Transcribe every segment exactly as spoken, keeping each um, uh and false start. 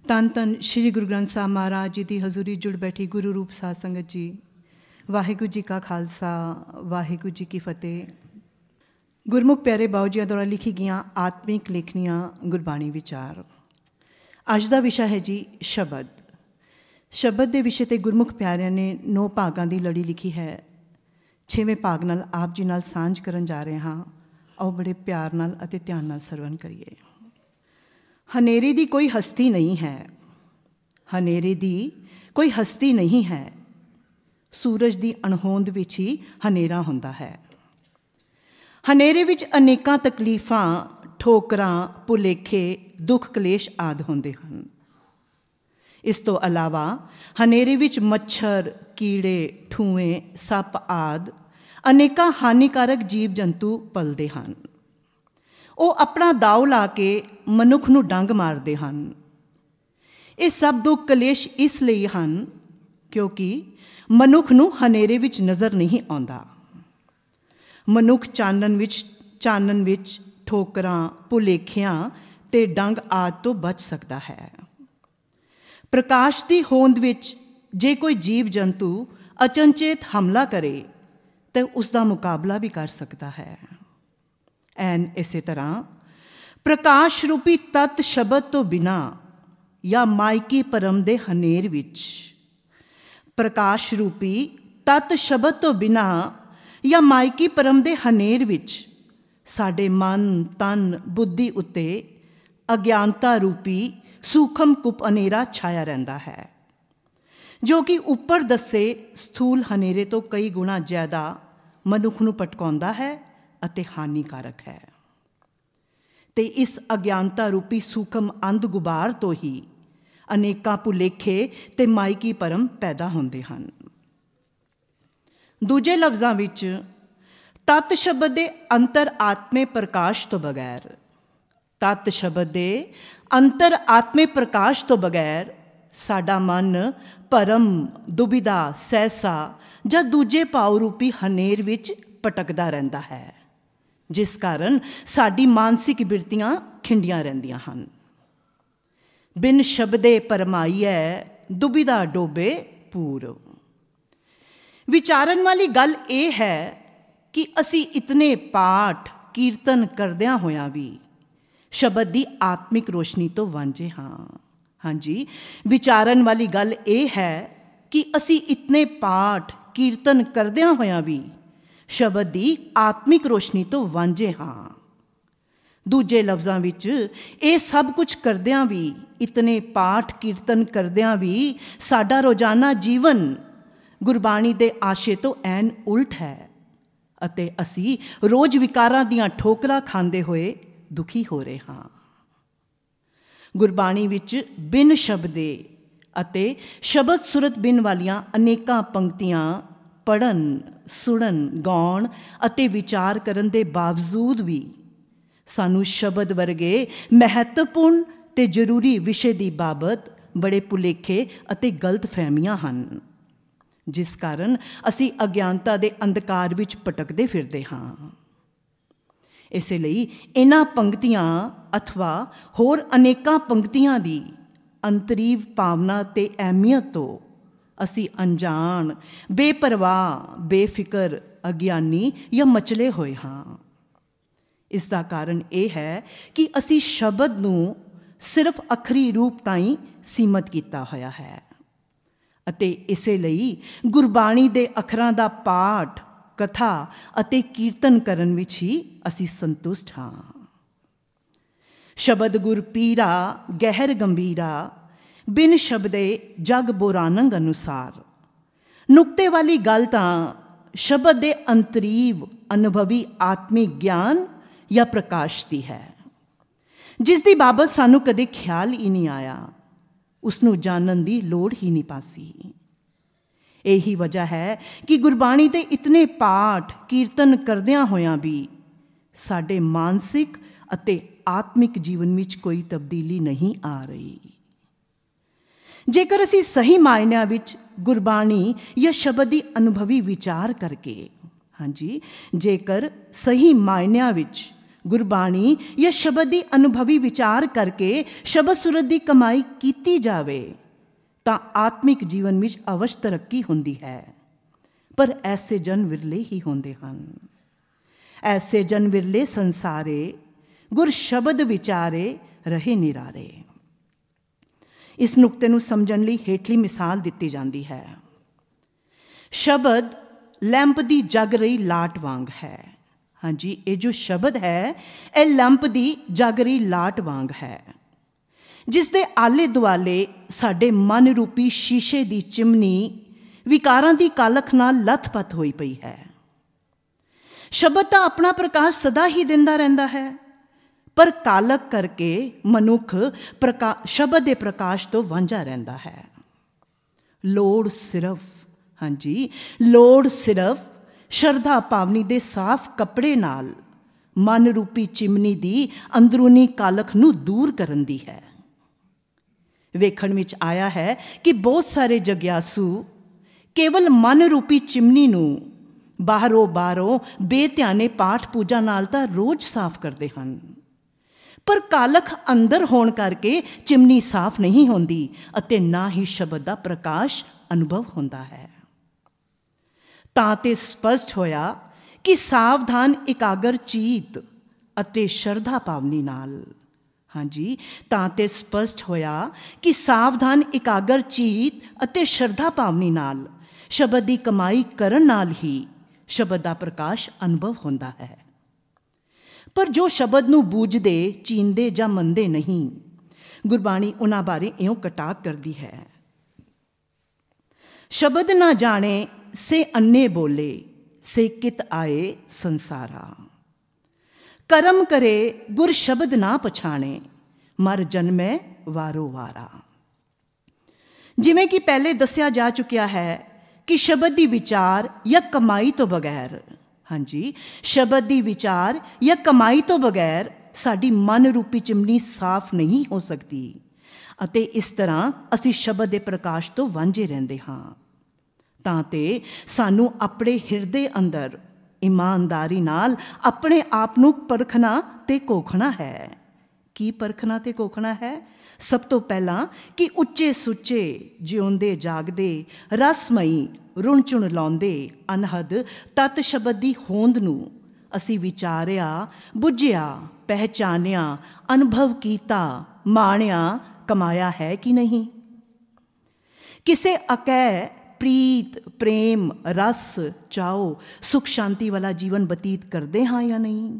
ਧੰਨ ਧੰਨ ਸ਼੍ਰੀ ਗੁਰੂ ਗ੍ਰੰਥ ਸਾਹਿਬ ਮਹਾਰਾਜ ਜੀ ਦੀ ਹਜ਼ੂਰੀ ਜੁੜ ਬੈਠੀ ਗੁਰੂ ਰੂਪ ਸਾਧ ਸੰਗਤ ਜੀ। ਵਾਹਿਗੁਰੂ ਜੀ ਕਾ ਖਾਲਸਾ, ਵਾਹਿਗੁਰੂ ਜੀ ਕੀ ਫਤਿਹ। ਗੁਰਮੁਖ ਪਿਆਰੇ ਬਾਊ ਜੀਆਂ ਦੁਆਰਾ ਲਿਖੀ ਗਈਆਂ ਆਤਮਿਕ ਲੇਖਣੀਆਂ ਗੁਰਬਾਣੀ ਵਿਚਾਰ। ਅੱਜ ਦਾ ਵਿਸ਼ਾ ਹੈ ਜੀ ਸ਼ਬਦ। ਸ਼ਬਦ ਦੇ ਵਿਸ਼ੇ 'ਤੇ ਗੁਰਮੁਖ ਪਿਆਰਿਆਂ ਨੇ ਨੌ ਭਾਗਾਂ ਦੀ ਲੜੀ ਲਿਖੀ ਹੈ। ਛੇਵੇਂ ਭਾਗ ਨਾਲ ਆਪ ਜੀ ਨਾਲ ਸਾਂਝ ਕਰਨ ਜਾ ਰਹੇ ਹਾਂ। ਆਓ ਬੜੇ ਪਿਆਰ ਨਾਲ ਅਤੇ ਧਿਆਨ ਨਾਲ ਸਰਵਣ ਕਰੀਏ। ਹਨੇਰੇ ਦੀ ਕੋਈ ਹਸਤੀ ਨਹੀਂ ਹੈ, ਹਨੇਰੇ ਦੀ ਕੋਈ ਹਸਤੀ ਨਹੀਂ ਹੈ। ਸੂਰਜ ਦੀ ਅਣਹੋਂਦ ਵਿੱਚ ਹੀ ਹਨੇਰਾ ਹੁੰਦਾ ਹੈ। ਹਨੇਰੇ ਵਿੱਚ ਅਨੇਕਾਂ ਤਕਲੀਫਾਂ, ਠੋਕਰਾਂ, ਭੁਲੇਖੇ, ਦੁੱਖ ਕਲੇਸ਼ ਆਦਿ ਹੁੰਦੇ ਹਨ। ਇਸ ਤੋਂ ਇਲਾਵਾ ਹਨੇਰੇ ਵਿੱਚ ਮੱਛਰ, ਕੀੜੇ, ਠੂੰਏ, ਸੱਪ ਆਦਿ ਅਨੇਕਾਂ ਹਾਨੀਕਾਰਕ ਜੀਵ ਜੰਤੂ ਪਲਦੇ ਹਨ। ਉਹ ਆਪਣਾ ਦਾਅ ਲਾ ਕੇ ਮਨੁੱਖ ਨੂੰ ਡੰਗ ਮਾਰਦੇ ਹਨ। ਇਹ ਸਭ ਦੁੱਖ ਕਲੇਸ਼ ਇਸ ਲਈ ਹਨ ਕਿਉਂਕਿ ਮਨੁੱਖ ਨੂੰ ਹਨੇਰੇ ਵਿੱਚ ਨਜ਼ਰ ਨਹੀਂ ਆਉਂਦਾ। ਮਨੁੱਖ ਚਾਨਣ ਵਿੱਚ ਚਾਨਣ ਵਿੱਚ ਠੋਕਰਾਂ, ਭੁਲੇਖਿਆਂ ਅਤੇ ਡੰਗ ਆਦਿ ਤੋਂ ਬਚ ਸਕਦਾ ਹੈ। ਪ੍ਰਕਾਸ਼ ਦੀ ਹੋਂਦ ਵਿੱਚ ਜੇ ਕੋਈ ਜੀਵ ਜੰਤੂ ਅਚਨਚੇਤ ਹਮਲਾ ਕਰੇ ਤਾਂ ਉਸ ਦਾ ਮੁਕਾਬਲਾ ਵੀ ਕਰ ਸਕਦਾ ਹੈ। ਐਨ ਇਸੇ ਤਰ੍ਹਾਂ ਪ੍ਰਕਾਸ਼ ਰੂਪੀ ਤੱਤ ਸ਼ਬਦ ਤੋਂ ਬਿਨਾਂ ਜਾਂ ਮਾਇਕੀ ਪਰਮ ਦੇ ਹਨੇਰ ਵਿੱਚ, ਪ੍ਰਕਾਸ਼ ਰੂਪੀ ਤੱਤ ਸ਼ਬਦ ਤੋਂ ਬਿਨਾਂ ਜਾਂ ਮਾਇਕੀ ਪਰਮ ਦੇ ਹਨੇਰ ਵਿੱਚ ਸਾਡੇ ਮਨ, ਤਨ, ਬੁੱਧੀ ਉੱਤੇ ਅਗਿਆਨਤਾ ਰੂਪੀ ਸੂਖਮ ਕੁਪ ਹਨੇਰਾ ਛਾਇਆ ਰਹਿੰਦਾ ਹੈ, ਜੋ ਕਿ ਉੱਪਰ ਦੱਸੇ ਸਥੂਲ ਹਨੇਰੇ ਤੋਂ ਕਈ ਗੁਣਾ ਜ਼ਿਆਦਾ ਮਨੁੱਖ ਨੂੰ ਭਟਕਾਉਂਦਾ ਹੈ ਅਤੇ ਹਾਨੀਕਾਰਕ ਹੈ। ਅਤੇ ਇਸ ਅਗਿਆਨਤਾ ਰੂਪੀ ਸੂਖਮ ਅੰਧ ਗੁਬਾਰ ਤੋਂ ਹੀ ਅਨੇਕਾਂ ਭੁਲੇਖੇ ਅਤੇ ਮਾਇਕੀ ਭਰਮ ਪੈਦਾ ਹੁੰਦੇ ਹਨ। ਦੂਜੇ ਲਫ਼ਜ਼ਾਂ ਵਿੱਚ ਤੱਤ ਸ਼ਬਦ ਦੇ ਅੰਤਰ ਆਤਮੇ ਪ੍ਰਕਾਸ਼ ਤੋਂ ਬਗੈਰ ਤੱਤ ਸ਼ਬਦ ਦੇ ਅੰਤਰ ਆਤਮੇ ਪ੍ਰਕਾਸ਼ ਤੋਂ ਬਗੈਰ ਸਾਡਾ ਮਨ ਭਰਮ, ਦੁਬਿਧਾ, ਸਹਿਸਾ ਜਾਂ ਦੂਜੇ ਭਾਵ ਰੂਪੀ ਹਨੇਰ ਵਿੱਚ ਭਟਕਦਾ ਰਹਿੰਦਾ ਹੈ, ਜਿਸ ਕਾਰਨ ਸਾਡੀ ਮਾਨਸਿਕ ਬਿਰਤੀਆਂ ਖਿੰਡੀਆਂ ਰਹਿੰਦੀਆਂ ਹਨ। ਬਿਨ ਸ਼ਬਦੇ ਪਰਮਾਈਐ, ਦੁਬਿਧਾ ਡੋਬੇ ਪੂਰ। ਵਿਚਾਰਨ ਵਾਲੀ ਗੱਲ ਇਹ ਹੈ ਕਿ ਅਸੀਂ ਇਤਨੇ ਪਾਠ ਕੀਰਤਨ ਕਰਦਿਆਂ ਹੋਇਆਂ ਵੀ ਸ਼ਬਦ ਦੀ ਆਤਮਿਕ ਰੋਸ਼ਨੀ ਤੋਂ ਵਾਂਝੇ ਹਾਂ। ਹਾਂਜੀ, ਵਿਚਾਰਨ ਵਾਲੀ ਗੱਲ ਇਹ ਹੈ ਕਿ ਅਸੀਂ ਇਤਨੇ ਪਾਠ ਕੀਰਤਨ ਕਰਦਿਆਂ ਹੋਇਆਂ ਵੀ ਸ਼ਬਦ ਦੀ ਆਤਮਿਕ ਰੋਸ਼ਨੀ ਤੋਂ ਵਾਂਝੇ ਹਾਂ। ਦੂਜੇ ਲਫ਼ਜ਼ਾਂ ਵਿੱਚ ਇਹ ਸਭ ਕੁਝ ਕਰਦਿਆਂ ਵੀ, ਇਤਨੇ ਪਾਠ ਕੀਰਤਨ ਕਰਦਿਆਂ ਵੀ ਸਾਡਾ ਰੋਜ਼ਾਨਾ ਜੀਵਨ ਗੁਰਬਾਣੀ ਦੇ ਆਸ਼ੇ ਤੋਂ ਐਨ ਉਲਟ ਹੈ ਅਤੇ ਅਸੀਂ ਰੋਜ਼ ਵਿਕਾਰਾਂ ਦੀਆਂ ਠੋਕਰਾਂ ਖਾਂਦੇ ਹੋਏ ਦੁਖੀ ਹੋ ਰਹੇ ਹਾਂ। ਗੁਰਬਾਣੀ ਵਿੱਚ ਬਿਨ ਸ਼ਬਦੇ ਅਤੇ ਸ਼ਬਦ ਸੁਰਤ ਬਿਨ ਵਾਲੀਆਂ ਅਨੇਕਾਂ ਪੰਕਤੀਆਂ ਪੜ੍ਹਨ, ਸੁਣਨ, ਗਾਉਣ ਅਤੇ ਵਿਚਾਰ ਕਰਨ ਦੇ ਬਾਵਜੂਦ ਵੀ ਸਾਨੂੰ ਸ਼ਬਦ ਵਰਗੇ ਮਹੱਤਵਪੂਰਨ ਅਤੇ ਜ਼ਰੂਰੀ ਵਿਸ਼ੇ ਦੀ ਬਾਬਤ ਬੜੇ ਭੁਲੇਖੇ ਅਤੇ ਗਲਤ ਫਹਿਮੀਆਂ ਹਨ, ਜਿਸ ਕਾਰਨ ਅਸੀਂ ਅਗਿਆਨਤਾ ਦੇ ਅੰਧਕਾਰ ਵਿੱਚ ਭਟਕਦੇ ਫਿਰਦੇ ਹਾਂ। ਇਸੇ ਲਈ ਇਹਨਾਂ ਪੰਕਤੀਆਂ ਅਥਵਾ ਹੋਰ ਅਨੇਕਾਂ ਪੰਕਤੀਆਂ ਦੀ ਅੰਤਰੀਵ ਭਾਵਨਾ ਅਤੇ ਅਹਿਮੀਅਤ ਤੋਂ ਅਸੀਂ ਅਣਜਾਣ, ਬੇਪਰਵਾਹ, ਬੇਫਿਕਰ, ਅਗਿਆਨੀ ਜਾਂ ਮਚਲੇ ਹੋਏ ਹਾਂ। ਇਸ ਦਾ ਕਾਰਨ ਇਹ ਹੈ ਕਿ ਅਸੀਂ ਸ਼ਬਦ ਨੂੰ ਸਿਰਫ ਅੱਖਰੀ ਰੂਪ ਤਾਈਂ ਸੀਮਤ ਕੀਤਾ ਹੋਇਆ ਹੈ ਅਤੇ ਇਸੇ ਲਈ ਗੁਰਬਾਣੀ ਦੇ ਅੱਖਰਾਂ ਦਾ ਪਾਠ, ਕਥਾ ਅਤੇ ਕੀਰਤਨ ਕਰਨ ਵਿੱਚ ਹੀ ਅਸੀਂ ਸੰਤੁਸ਼ਟ ਹਾਂ। ਸ਼ਬਦ ਗੁਰ ਪੀਰਾ ਗਹਿਰ ਗੰਭੀਰਾ, ਬਿਨ ਸ਼ਬਦੇ ਜਗ ਬੋਰਾਨੰਗ ਅਨੁਸਾਰ। ਨੁਕਤੇ ਵਾਲੀ ਗੱਲ ਤਾਂ ਸ਼ਬਦ ਦੇ ਅੰਤਰੀਵ ਅਨੁਭਵੀ ਆਤਮਿਕ ਗਿਆਨ ਜਾਂ ਪ੍ਰਕਾਸ਼ ਦੀ ਹੈ, ਜਿਸ ਦੀ ਬਾਬਤ ਸਾਨੂੰ ਕਦੇ ਖਿਆਲ ਹੀ ਨਹੀਂ ਆਇਆ, ਉਸ ਨੂੰ ਜਾਣਨ ਦੀ ਲੋੜ ਹੀ ਨਹੀਂ ਪਾਸੀ। ਇਹੀ ਵਜ੍ਹਾ ਹੈ ਕਿ ਗੁਰਬਾਣੀ ਦੇ ਇਤਨੇ ਪਾਠ ਕੀਰਤਨ ਕਰਦਿਆਂ ਹੋਇਆਂ ਵੀ ਸਾਡੇ ਮਾਨਸਿਕ ਅਤੇ ਆਤਮਿਕ ਜੀਵਨ ਵਿੱਚ ਕੋਈ ਤਬਦੀਲੀ ਨਹੀਂ ਆ ਰਹੀ। ਜੇਕਰ ਅਸੀਂ ਸਹੀ ਮਾਇਨਿਆਂ ਵਿੱਚ ਗੁਰਬਾਣੀ ਜਾਂ ਸ਼ਬਦ ਦੀ ਅਨੁਭਵੀ ਵਿਚਾਰ ਕਰਕੇ, ਹਾਂਜੀ, ਜੇਕਰ ਸਹੀ ਮਾਇਨਿਆਂ ਵਿੱਚ ਗੁਰਬਾਣੀ ਜਾਂ ਸ਼ਬਦ ਦੀ ਅਨੁਭਵੀ ਵਿਚਾਰ ਕਰਕੇ ਸ਼ਬਦ ਸੁਰਤ ਦੀ ਕਮਾਈ ਕੀਤੀ ਜਾਵੇ ਤਾਂ ਆਤਮਿਕ ਜੀਵਨ ਵਿੱਚ ਅਵਸ਼ ਤਰੱਕੀ ਹੁੰਦੀ ਹੈ। ਪਰ ਐਸੇ ਜਨ ਵਿਰਲੇ ਹੀ ਹੁੰਦੇ ਹਨ। ਐਸੇ ਜਨ ਵਿਰਲੇ ਸੰਸਾਰੇ, ਗੁਰ ਸ਼ਬਦ ਵਿਚਾਰੇ ਰਹੇ ਨਿਰਾਰੇ। ਇਸ ਨੁਕਤੇ ਨੂੰ ਸਮਝਣ ਲਈ ਹੇਠਲੀ ਮਿਸਾਲ ਦਿੱਤੀ ਜਾਂਦੀ ਹੈ। ਸ਼ਬਦ ਲੈਂਪ ਦੀ ਜਗ ਰਹੀ ਲਾਟ ਵਾਂਗ ਹੈ। ਹਾਂਜੀ, ਇਹ ਜੋ ਸ਼ਬਦ ਹੈ ਇਹ ਲੈਂਪ ਦੀ ਜਗ ਰਹੀ ਲਾਟ ਵਾਂਗ ਹੈ, ਜਿਸ ਦੇ ਆਲੇ ਦੁਆਲੇ ਸਾਡੇ ਮਨ ਰੂਪੀ ਸ਼ੀਸ਼ੇ ਦੀ ਚਿਮਨੀ ਵਿਕਾਰਾਂ ਦੀ ਕਾਲਖ ਨਾਲ ਲੱਥ-ਪੱਥ ਹੋਈ ਪਈ ਹੈ। ਸ਼ਬਦ ਤਾਂ ਆਪਣਾ ਪ੍ਰਕਾਸ਼ ਸਦਾ ਹੀ ਦਿੰਦਾ ਰਹਿੰਦਾ ਹੈ, ਪਰ ਕਾਲਖ ਕਰਕੇ ਮਨੁੱਖ ਪ੍ਰਕਾ ਸ਼ਬਦ ਦੇ ਪ੍ਰਕਾਸ਼ ਤੋਂ ਵਾਂਝਾ ਰਹਿੰਦਾ ਹੈ। ਲੋੜ ਸਿਰਫ ਹਾਂਜੀ ਲੋੜ ਸਿਰਫ ਸ਼ਰਧਾ ਭਾਵਨੀ ਦੇ ਸਾਫ਼ ਕੱਪੜੇ ਨਾਲ ਮਨ ਰੂਪੀ ਚਿਮਨੀ ਦੀ ਅੰਦਰੂਨੀ ਕਾਲਖ ਨੂੰ ਦੂਰ ਕਰਨ ਦੀ ਹੈ। ਵੇਖਣ ਵਿੱਚ ਆਇਆ ਹੈ ਕਿ ਬਹੁਤ ਸਾਰੇ ਜਗਿਆਸੂ ਕੇਵਲ ਮਨ ਰੂਪੀ ਚਿਮਨੀ ਨੂੰ ਬਾਹਰੋਂ ਬਾਹਰੋਂ ਬੇਧਿਆਨੇ ਪਾਠ ਪੂਜਾ ਨਾਲ ਤਾਂ ਰੋਜ਼ ਸਾਫ਼ ਕਰਦੇ ਹਨ, ਪਰ ਕਾਲਖ ਅੰਦਰ ਹੋਣ ਕਰਕੇ ਚਿਮਨੀ ਸਾਫ਼ ਨਹੀਂ ਹੁੰਦੀ ਅਤੇ ਨਾ ਹੀ ਸ਼ਬਦ ਦਾ ਪ੍ਰਕਾਸ਼ ਅਨੁਭਵ ਹੁੰਦਾ ਹੈ। ਤਾਂ ਤੇ ਸਪਸ਼ਟ ਹੋਇਆ ਕਿ ਸਾਵਧਾਨ ਇਕਾਗਰ ਚੀਤ ਅਤੇ ਸ਼ਰਧਾ ਭਾਵਨੀ ਨਾਲ ਹਾਂਜੀ ਤਾਂ ਤੇ ਸਪਸ਼ਟ ਹੋਇਆ ਕਿ ਸਾਵਧਾਨ ਇਕਾਗਰ ਚੀਤ ਅਤੇ ਸ਼ਰਧਾ ਭਾਵਨੀ ਨਾਲ ਸ਼ਬਦ ਦੀ ਕਮਾਈ ਕਰਨ ਨਾਲ ਹੀ ਸ਼ਬਦ ਦਾ ਪ੍ਰਕਾਸ਼ ਅਨੁਭਵ ਹੁੰਦਾ ਹੈ। ਪਰ ਜੋ ਸ਼ਬਦ ਨੂੰ ਬੂਝਦੇ, ਚੀਨਦੇ ਜਾਂ ਮੰਨਦੇ ਨਹੀਂ, ਗੁਰਬਾਣੀ ਉਹਨਾਂ ਬਾਰੇ ਇਉਂ ਕਟਾਕ ਕਰਦੀ ਹੈ। ਸ਼ਬਦ ਨਾ ਜਾਣੇ ਸੇ ਅੰਨੇ ਬੋਲੇ, ਸੇ ਕਿਤ ਆਏ ਸੰਸਾਰਾ। ਕਰਮ ਕਰੇ ਗੁਰ ਸ਼ਬਦ ਨਾ ਪਛਾਣੇ, ਮਰ ਜਨਮੈ ਵਾਰੋ ਵਾਰਾ। ਜਿਵੇਂ ਕਿ ਪਹਿਲੇ ਦੱਸਿਆ ਜਾ ਚੁੱਕਿਆ ਹੈ ਕਿ ਸ਼ਬਦ ਦੀ ਵਿਚਾਰ ਜਾਂ ਕਮਾਈ ਤੋਂ ਬਗੈਰ ਹਾਂਜੀ ਸ਼ਬਦ ਦੀ ਵਿਚਾਰ ਜਾਂ ਕਮਾਈ ਤੋਂ ਬਗੈਰ ਸਾਡੀ ਮਨ ਰੂਪੀ ਚਿਮਨੀ ਸਾਫ਼ ਨਹੀਂ ਹੋ ਸਕਦੀ ਅਤੇ ਇਸ ਤਰ੍ਹਾਂ ਅਸੀਂ ਸ਼ਬਦ ਦੇ ਪ੍ਰਕਾਸ਼ ਤੋਂ ਵਾਂਝੇ ਰਹਿੰਦੇ ਹਾਂ। ਤਾਂ ਤੇ ਸਾਨੂੰ ਆਪਣੇ ਹਿਰਦੇ ਅੰਦਰ ਇਮਾਨਦਾਰੀ ਨਾਲ ਆਪਣੇ ਆਪ ਨੂੰ ਪਰਖਣਾ ਤੇ ਕੋਖਣਾ ਹੈ। ਕੀ ਪਰਖਣਾ ਤੇ ਕੋਖਣਾ ਹੈ? ਸਭ ਤੋਂ ਪਹਿਲਾਂ ਕਿ ਉੱਚੇ ਸੁੱਚੇ ਜਿਉਂਦੇ ਜਾਗਦੇ ਰਸਮਈ ਰੁਣ ਚੁਣ ਲਾਉਂਦੇ ਅਨਹਦ ਤਤ ਸ਼ਬਦ ਦੀ ਹੋਂਦ ਨੂੰ ਅਸੀਂ ਵਿਚਾਰਿਆ, ਬੁੱਝਿਆ, ਪਹਿਚਾਨਿਆ, ਅਨੁਭਵ ਕੀਤਾ, ਮਾਣਿਆ, ਕਮਾਇਆ ਹੈ ਕਿ ਨਹੀਂ। ਕਿਸੇ ਅਕੈ ਪ੍ਰੀਤ, ਪ੍ਰੇਮ, ਰਸ, ਚਾਓ, ਸੁਖ ਸ਼ਾਂਤੀ ਵਾਲਾ ਜੀਵਨ ਬਤੀਤ ਕਰਦੇ ਹਾਂ ਜਾਂ ਨਹੀਂ।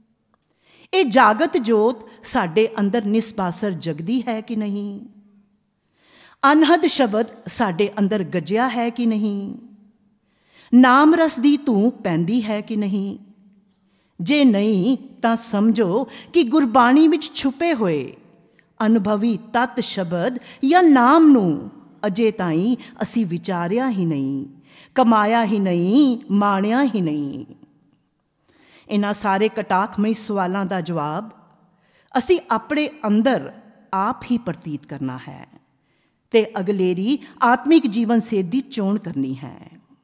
ਇਹ ਜਾਗਤ ਜੋਤ ਸਾਡੇ ਅੰਦਰ ਨਿਸਬਾਸਰ ਜਗਦੀ ਹੈ ਕਿ ਨਹੀਂ। ਅਨਹਦ ਸ਼ਬਦ ਸਾਡੇ ਅੰਦਰ ਗੱਜਿਆ ਹੈ ਕਿ ਨਹੀਂ। ਨਾਮ ਰਸ ਦੀ ਧੂੰ ਪੈਂਦੀ ਹੈ ਕਿ ਨਹੀਂ। ਜੇ ਨਹੀਂ ਤਾਂ ਸਮਝੋ ਕਿ ਗੁਰਬਾਣੀ ਵਿੱਚ ਛੁਪੇ ਹੋਏ ਅਨੁਭਵੀ ਤਤ ਸ਼ਬਦ ਜਾਂ ਨਾਮ ਨੂੰ ਅਜੇ ਤਾਈਂ ਅਸੀਂ ਵਿਚਾਰਿਆ ਹੀ ਨਹੀਂ, ਕਮਾਇਆ ਹੀ ਨਹੀਂ, ਮਾਣਿਆ ਹੀ ਨਹੀਂ। ਇਹਨਾਂ ਸਾਰੇ ਕਟਾਖਮਈ ਸਵਾਲਾਂ ਦਾ ਜਵਾਬ ਅਸੀਂ ਆਪਣੇ ਅੰਦਰ ਆਪ ਹੀ ਪ੍ਰਤੀਤ ਕਰਨਾ ਹੈ ਤੇ ਅਗਲੇਰੀ ਆਤਮਿਕ ਜੀਵਨ ਸੇਧ ਦੀ ਚੋਣ ਕਰਨੀ ਹੈ।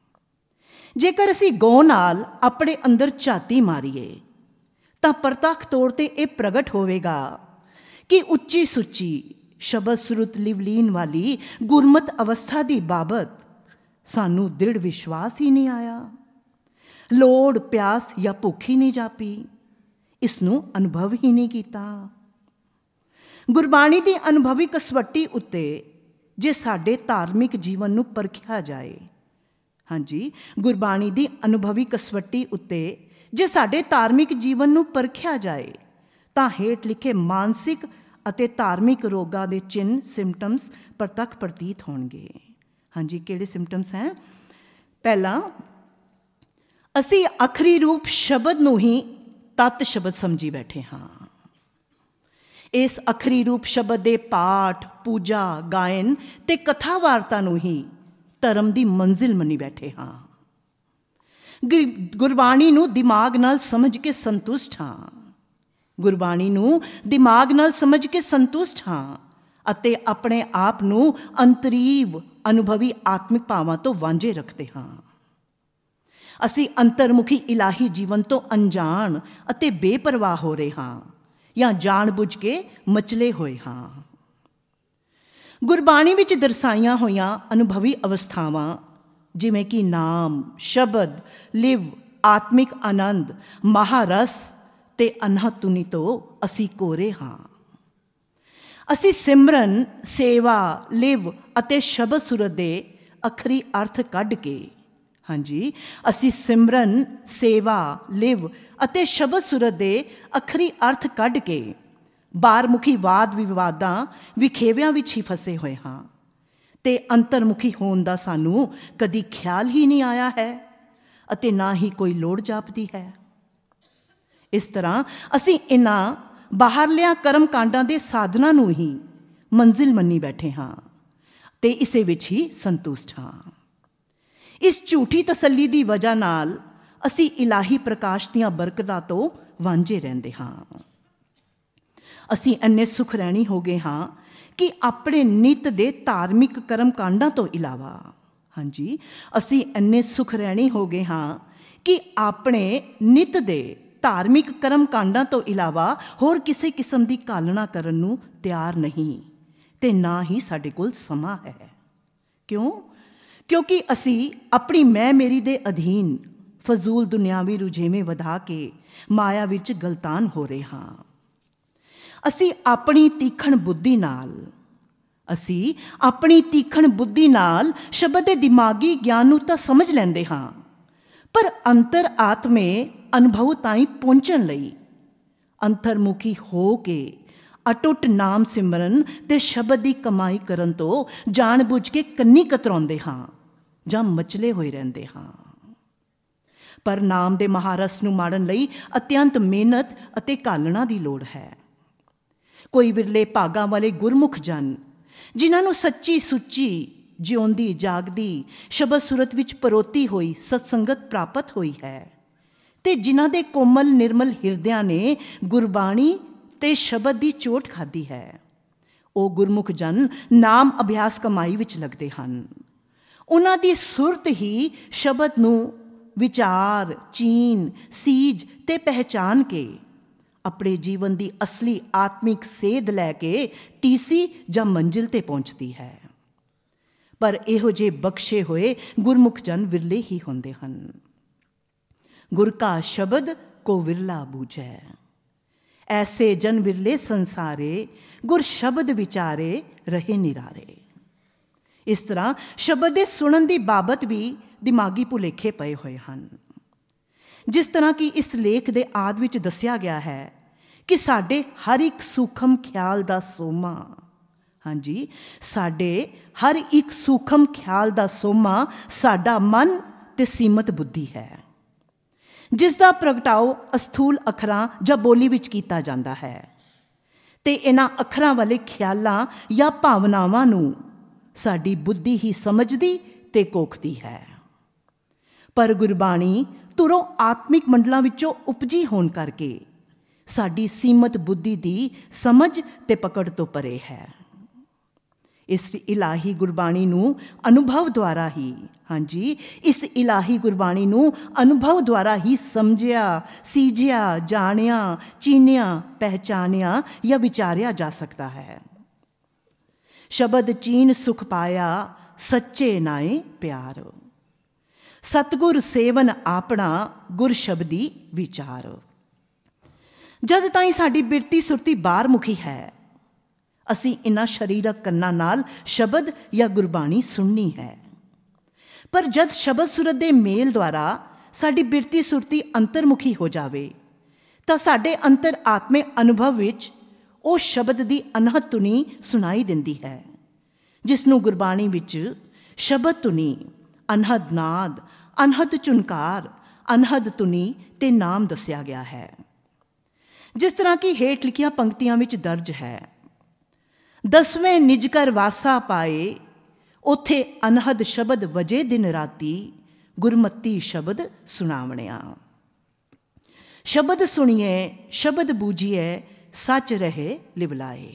ਜੇਕਰ ਅਸੀਂ ਗੌ ਨਾਲ ਆਪਣੇ ਅੰਦਰ ਝਾਤੀ ਮਾਰੀਏ ਤਾਂ ਪ੍ਰਤੱਖ ਤੌਰ 'ਤੇ ਇਹ ਪ੍ਰਗਟ ਹੋਵੇਗਾ ਕਿ ਉੱਚੀ ਸੁੱਚੀ ਸ਼ਬਦ ਸੁਰਤ ਲਿਵਲੀਨ ਵਾਲੀ ਗੁਰਮਤ ਅਵਸਥਾ ਦੀ ਬਾਬਤ ਸਾਨੂੰ ਦ੍ਰਿੜ ਵਿਸ਼ਵਾਸ ਹੀ ਨਹੀਂ ਆਇਆ। ਲੋੜ, ਪਿਆਸ ਜਾਂ ਭੁੱਖ ਹੀ ਨਹੀਂ ਜਾਪੀ, ਇਸ ਨੂੰ ਅਨੁਭਵ ਹੀ ਨਹੀਂ ਕੀਤਾ। ਗੁਰਬਾਣੀ ਦੀ ਅਨੁਭਵੀ ਕਸਵੱਟੀ ਉੱਤੇ ਜੇ ਸਾਡੇ ਧਾਰਮਿਕ ਜੀਵਨ ਨੂੰ ਪਰਖਿਆ ਜਾਏ ਹਾਂਜੀ ਗੁਰਬਾਣੀ ਦੀ ਅਨੁਭਵੀ ਕਸਵੱਟੀ ਉੱਤੇ ਜੇ ਸਾਡੇ ਧਾਰਮਿਕ ਜੀਵਨ ਨੂੰ ਪਰਖਿਆ ਜਾਏ ਤਾਂ ਹੇਠ ਲਿਖੇ ਮਾਨਸਿਕ ਅਤੇ ਧਾਰਮਿਕ ਰੋਗਾਂ ਦੇ ਚਿੰਨ੍ਹ ਸਿੰਪਟਮਸ ਪ੍ਰਤੱਖ ਪ੍ਰਤੀਤ ਹੋਣਗੇ। ਹਾਂਜੀ, ਕਿਹੜੇ ਸਿੰਪਟਮਸ ਹੈ? ਪਹਿਲਾ, ਅਸੀਂ ਆਖਰੀ ਰੂਪ ਸ਼ਬਦ ਨੂੰ ਹੀ ਤਤ ਸ਼ਬਦ ਸਮਝੀ ਬੈਠੇ ਹਾਂ। ਇਸ ਆਖਰੀ ਰੂਪ ਸ਼ਬਦ ਦੇ ਪਾਠ, ਪੂਜਾ, ਗਾਇਨ ਤੇ ਕਥਾ ਵਾਰਤਾ ਨੂੰ ਹੀ ਧਰਮ ਦੀ ਮੰਜ਼ਿਲ ਮੰਨੀ ਬੈਠੇ ਹਾਂ। ਗੁਰਬਾਣੀ ਨੂੰ ਦਿਮਾਗ ਨਾਲ ਸਮਝ ਕੇ ਸੰਤੁਸ਼ਟ ਹਾਂ। ਗੁਰਬਾਣੀ ਨੂੰ ਦਿਮਾਗ ਨਾਲ ਸਮਝ ਕੇ ਸੰਤੁਸ਼ਟ ਹਾਂ ਅਤੇ ਆਪਣੇ ਆਪ ਨੂੰ ਅੰਤਰੀਵ ਅਨੁਭਵੀ ਆਤਮਿਕ ਭਾਵਾਂ ਤੋਂ ਵਾਂਝੇ ਰੱਖਦੇ ਹਾਂ। ਅਸੀਂ ਅੰਤਰਮੁਖੀ ਇਲਾਹੀ ਜੀਵਨ ਤੋਂ ਅਣਜਾਣ ਅਤੇ ਬੇਪਰਵਾਹ ਹੋ ਰਹੇ ਹਾਂ ਜਾਂ ਜਾਣ-ਬੁੱਝ ਕੇ ਮਚਲੇ ਹੋਏ ਹਾਂ। ਗੁਰਬਾਣੀ ਵਿੱਚ ਦਰਸਾਈਆਂ ਹੋਈਆਂ ਅਨੁਭਵੀ ਅਵਸਥਾਵਾਂ ਜਿਵੇਂ ਕਿ ਨਾਮ, ਸ਼ਬਦ, ਲਿਵ, ਆਤਮਿਕ ਆਨੰਦ, ਮਹਾਰਸ ਤੇ ਅਨਹਦ ਧੁਨੀ ਤੋਂ ਅਸੀਂ ਕੋਰੇ ਹਾਂ। ਅਸੀਂ ਸਿਮਰਨ, ਸੇਵਾ, ਲਿਵ ਅਤੇ ਸ਼ਬਦ ਸੁਰਤ ਦੇ ਅਖਰੀ ਅਰਥ ਕੱਢ ਕੇ ਹਾਂਜੀ ਅਸੀਂ ਸਿਮਰਨ, ਸੇਵਾ, ਲਿਵ ਅਤੇ ਸ਼ਬਦ ਸੁਰਤ ਦੇ ਅਖਰੀ ਅਰਥ ਕੱਢ ਕੇ ਬਾਰਮੁਖੀ ਵਾਦ ਵਿਵਾਦਾਂ ਵਿਖੇਵਿਆਂ ਵਿੱਚ ਹੀ ਫਸੇ ਹੋਏ ਹਾਂ ਅਤੇ ਅੰਤਰਮੁਖੀ ਹੋਣ ਦਾ ਸਾਨੂੰ ਕਦੀ ਖਿਆਲ ਹੀ ਨਹੀਂ ਆਇਆ ਹੈ ਅਤੇ ਨਾ ਹੀ ਕੋਈ ਲੋੜ ਜਾਪਦੀ ਹੈ। ਇਸ ਤਰ੍ਹਾਂ ਅਸੀਂ ਇਹਨਾਂ ਬਾਹਰਲਿਆਂ ਕਰਮ ਕਾਂਡਾਂ ਦੇ ਸਾਧਨਾਂ ਨੂੰ ਹੀ ਮੰਜ਼ਿਲ ਮੰਨੀ ਬੈਠੇ ਹਾਂ ਅਤੇ ਇਸੇ ਵਿੱਚ ਹੀ ਸੰਤੁਸ਼ਟ ਹਾਂ। ਇਸ ਝੂਠੀ ਤਸੱਲੀ ਦੀ ਵਜ੍ਹਾ ਨਾਲ ਅਸੀਂ ਇਲਾਹੀ ਪ੍ਰਕਾਸ਼ ਦੀਆਂ ਬਰਕਤਾਂ ਤੋਂ ਵਾਂਝੇ ਰਹਿੰਦੇ ਹਾਂ। ਅਸੀਂ ਇੰਨੇ ਸੁਖਰੈਣੀ ਹੋ ਗਏ ਹਾਂ ਕਿ ਆਪਣੇ ਨਿੱਤ ਦੇ ਧਾਰਮਿਕ ਕਰਮ ਕਾਂਡਾਂ ਤੋਂ ਇਲਾਵਾ ਹਾਂਜੀ ਅਸੀਂ ਇੰਨੇ ਸੁਖਰੈਣੀ ਹੋ ਗਏ ਹਾਂ ਕਿ ਆਪਣੇ ਨਿੱਤ ਦੇ ਧਾਰਮਿਕ ਕਰਮ ਕਾਂਡਾਂ ਤੋਂ ਇਲਾਵਾ ਹੋਰ ਕਿਸੇ ਕਿਸਮ ਦੀ ਕਾਲਣਾ ਕਰਨ ਨੂੰ ਤਿਆਰ ਨਹੀਂ ਅਤੇ ਨਾ ਹੀ ਸਾਡੇ ਕੋਲ ਸਮਾਂ ਹੈ। ਕਿਉਂ? ਕਿਉਂਕਿ ਅਸੀਂ ਆਪਣੀ ਮੈਂ ਮੇਰੀ ਦੇ ਅਧੀਨ ਫਜ਼ੂਲ ਦੁਨਿਆਵੀ ਰੁਝੇਵੇਂ ਵਧਾ ਕੇ ਮਾਇਆ ਵਿੱਚ ਗਲਤਾਨ ਹੋ ਰਹੇ ਹਾਂ। ਅਸੀਂ ਆਪਣੀ ਤੀਖਣ ਬੁੱਧੀ ਨਾਲ ਅਸੀਂ ਆਪਣੀ ਤੀਖਣ ਬੁੱਧੀ ਨਾਲ ਸ਼ਬਦ ਦੇ ਦਿਮਾਗੀ ਗਿਆਨ ਨੂੰ ਤਾਂ ਸਮਝ ਲੈਂਦੇ ਹਾਂ, ਪਰ ਅੰਤਰ ਆਤਮੇ ਅਨੁਭਵ ਤਾਈਂ ਪਹੁੰਚਣ ਲਈ ਅੰਤਰਮੁਖੀ ਹੋ ਕੇ ਅਟੁੱਟ ਨਾਮ ਸਿਮਰਨ ਅਤੇ ਸ਼ਬਦ ਦੀ ਕਮਾਈ ਕਰਨ ਤੋਂ ਜਾਣ ਬੁੱਝ ਕੇ ਕੰਨੀ ਕਤਰਾਉਂਦੇ ਹਾਂ ਜਾਂ ਮਚਲੇ ਹੋਏ ਰਹਿੰਦੇ ਹਾਂ। ਪਰ ਨਾਮ ਦੇ ਮਹਾਰਸ ਨੂੰ ਮਾਣਨ ਲਈ ਅਤਿਅੰਤ ਮਿਹਨਤ ਅਤੇ ਘਾਲਣਾ ਦੀ ਲੋੜ ਹੈ। ਕੋਈ ਵਿਰਲੇ ਭਾਗਾਂ ਵਾਲੇ ਗੁਰਮੁਖ ਜਨ ਜਿਨ੍ਹਾਂ ਨੂੰ ਸੱਚੀ ਸੁੱਚੀ ਜਿਉਂਦੀ ਜਾਗਦੀ ਸ਼ਬਦ ਸੁਰਤ ਵਿੱਚ ਪਰੋਤੀ ਹੋਈ ਸਤਸੰਗਤ ਪ੍ਰਾਪਤ ਹੋਈ ਹੈ ਅਤੇ ਜਿਨ੍ਹਾਂ ਦੇ ਕੋਮਲ ਨਿਰਮਲ ਹਿਰਦਿਆਂ ਨੇ ਗੁਰਬਾਣੀ ਅਤੇ ਸ਼ਬਦ ਦੀ ਚੋਟ ਖਾਧੀ ਹੈ, ਉਹ ਗੁਰਮੁਖ ਜਨ ਨਾਮ ਅਭਿਆਸ ਕਮਾਈ ਵਿੱਚ ਲੱਗਦੇ ਹਨ। ਉਹਨਾਂ ਦੀ ਸੁਰਤ ਹੀ ਸ਼ਬਦ ਨੂੰ ਵਿਚਾਰ, ਚੀਨ, ਸੀਜ ਅਤੇ ਪਹਿਚਾਨ ਕੇ ਆਪਣੇ ਜੀਵਨ ਦੀ ਅਸਲੀ ਆਤਮਿਕ ਸੇਧ ਲੈ ਕੇ ਟੀਸੀ ਜਾਂ ਮੰਜ਼ਿਲ 'ਤੇ ਪਹੁੰਚਦੀ ਹੈ। ਪਰ ਇਹੋ ਜਿਹੇ ਬਖਸ਼ੇ ਹੋਏ ਗੁਰਮੁਖ ਜਨ ਵਿਰਲੇ ਹੀ ਹੁੰਦੇ ਹਨ। ਗੁਰ ਕਾ ਸ਼ਬਦ ਕੋ ਵਿਰਲਾ ਬੂਝੈ, ਐਸੇ ਜਨ ਵਿਰਲੇ ਸੰਸਾਰੇ, ਗੁਰ ਸ਼ਬਦ ਵਿਚਾਰੇ ਰਹੇ ਨਿਰਾਰੇ। ਇਸ ਤਰ੍ਹਾਂ ਸ਼ਬਦ ਦੇ ਸੁਣਨ ਦੀ ਬਾਬਤ ਵੀ ਦਿਮਾਗੀ ਭੁਲੇਖੇ ਪਏ ਹੋਏ ਹਨ। ਜਿਸ ਤਰ੍ਹਾਂ ਕਿ ਇਸ ਲੇਖ ਦੇ ਆਦਿ ਵਿੱਚ ਦੱਸਿਆ ਗਿਆ ਹੈ ਕਿ ਸਾਡੇ ਹਰ ਇੱਕ ਸੂਖਮ ਖਿਆਲ ਦਾ ਸੋਮਾ ਹਾਂਜੀ ਸਾਡੇ ਹਰ ਇੱਕ ਸੂਖਮ ਖਿਆਲ ਦਾ ਸੋਮਾ ਸਾਡਾ ਮਨ ਅਤੇ ਸੀਮਤ ਬੁੱਧੀ ਹੈ, ਜਿਸ ਦਾ ਪ੍ਰਗਟਾਓ ਅਸਥੂਲ ਅੱਖਰਾਂ ਜਾਂ ਬੋਲੀ ਵਿੱਚ ਕੀਤਾ ਜਾਂਦਾ ਹੈ ਅਤੇ ਇਹਨਾਂ ਅੱਖਰਾਂ ਵਾਲੇ ਖਿਆਲਾਂ ਜਾਂ ਭਾਵਨਾਵਾਂ ਨੂੰ ਸਾਡੀ ਬੁੱਧੀ ਹੀ ਸਮਝਦੀ ਅਤੇ ਕੋਖਦੀ ਹੈ। ਪਰ ਗੁਰਬਾਣੀ ਧੁਰੋਂ ਆਤਮਿਕ ਮੰਡਲਾਂ ਵਿੱਚੋਂ ਉਪਜੀ ਹੋਣ ਕਰਕੇ ਸਾਡੀ ਸੀਮਤ ਬੁੱਧੀ ਦੀ ਸਮਝ ਅਤੇ ਪਕੜ ਤੋਂ ਪਰੇ ਹੈ। ਇਸ ਇਲਾਹੀ ਗੁਰਬਾਣੀ ਨੂੰ ਅਨੁਭਵ ਦੁਆਰਾ ਹੀ ਹਾਂਜੀ ਇਸ ਇਲਾਹੀ ਗੁਰਬਾਣੀ ਨੂੰ ਅਨੁਭਵ ਦੁਆਰਾ ਹੀ ਸਮਝਿਆ, ਸੀਝਿਆ, ਜਾਣਿਆ, ਚੀਨਿਆ, ਪਹਿਚਾਨਿਆ ਜਾਂ ਵਿਚਾਰਿਆ ਜਾ ਸਕਦਾ ਹੈ। ਸ਼ਬਦ ਚੀਨ ਸੁਖ ਪਾਇਆ, ਸੱਚੇ ਨਾਏ ਪਿਆਰ, ਸਤਿਗੁਰ ਸੇਵਨ ਆਪਣਾ, ਗੁਰ ਸ਼ਬਦੀ ਵਿਚਾਰ। ਜਦ ਤਾਈਂ ਸਾਡੀ ਬਿਰਤੀ ਸੁਰਤੀ ਬਾਹਰਮੁਖੀ ਹੈ, ਅਸੀਂ ਇਹਨਾਂ ਸਰੀਰਕ ਕੰਨਾਂ ਨਾਲ ਸ਼ਬਦ ਜਾਂ ਗੁਰਬਾਣੀ ਸੁਣਨੀ ਹੈ। ਪਰ ਜਦ ਸ਼ਬਦ ਸੁਰਤ ਦੇ ਮੇਲ ਦੁਆਰਾ ਸਾਡੀ ਬਿਰਤੀ ਸੁਰਤੀ ਅੰਤਰਮੁਖੀ ਹੋ ਜਾਵੇ ਤਾਂ ਸਾਡੇ ਅੰਤਰ ਆਤਮੇ ਅਨੁਭਵ ਵਿੱਚ ਉਹ ਸ਼ਬਦ ਦੀ ਅਨਹਦ ਧੁਨੀ ਸੁਣਾਈ ਦਿੰਦੀ ਹੈ, ਜਿਸ ਨੂੰ ਗੁਰਬਾਣੀ ਵਿੱਚ ਸ਼ਬਦ ਧੁਨੀ, ਅਨਹਦ ਨਾਦ, ਅਨਹਦ ਝੁਨਕਾਰ, ਅਨਹਦ ਧੁਨੀ ਅਤੇ ਨਾਮ ਦੱਸਿਆ ਗਿਆ ਹੈ। ਜਿਸ ਤਰ੍ਹਾਂ ਕਿ ਹੇਠ ਲਿਖੀਆਂ ਪੰਕਤੀਆਂ ਵਿੱਚ ਦਰਜ ਹੈ, ਦਸਵੇਂ ਨਿਜ ਕਰ ਵਾਸਾ ਪਾਏ, ਉੱਥੇ ਅਨਹਦ ਸ਼ਬਦ ਵਜੇ ਦਿਨ ਰਾਤੀ, ਗੁਰਮਤੀ ਸ਼ਬਦ ਸੁਣਾਵਣਿਆ। ਸ਼ਬਦ ਸੁਣੀਏ, ਸ਼ਬਦ ਬੂਝੀਏ, ਸੱਚ ਰਹੇ ਲਿਵਲਾਏ।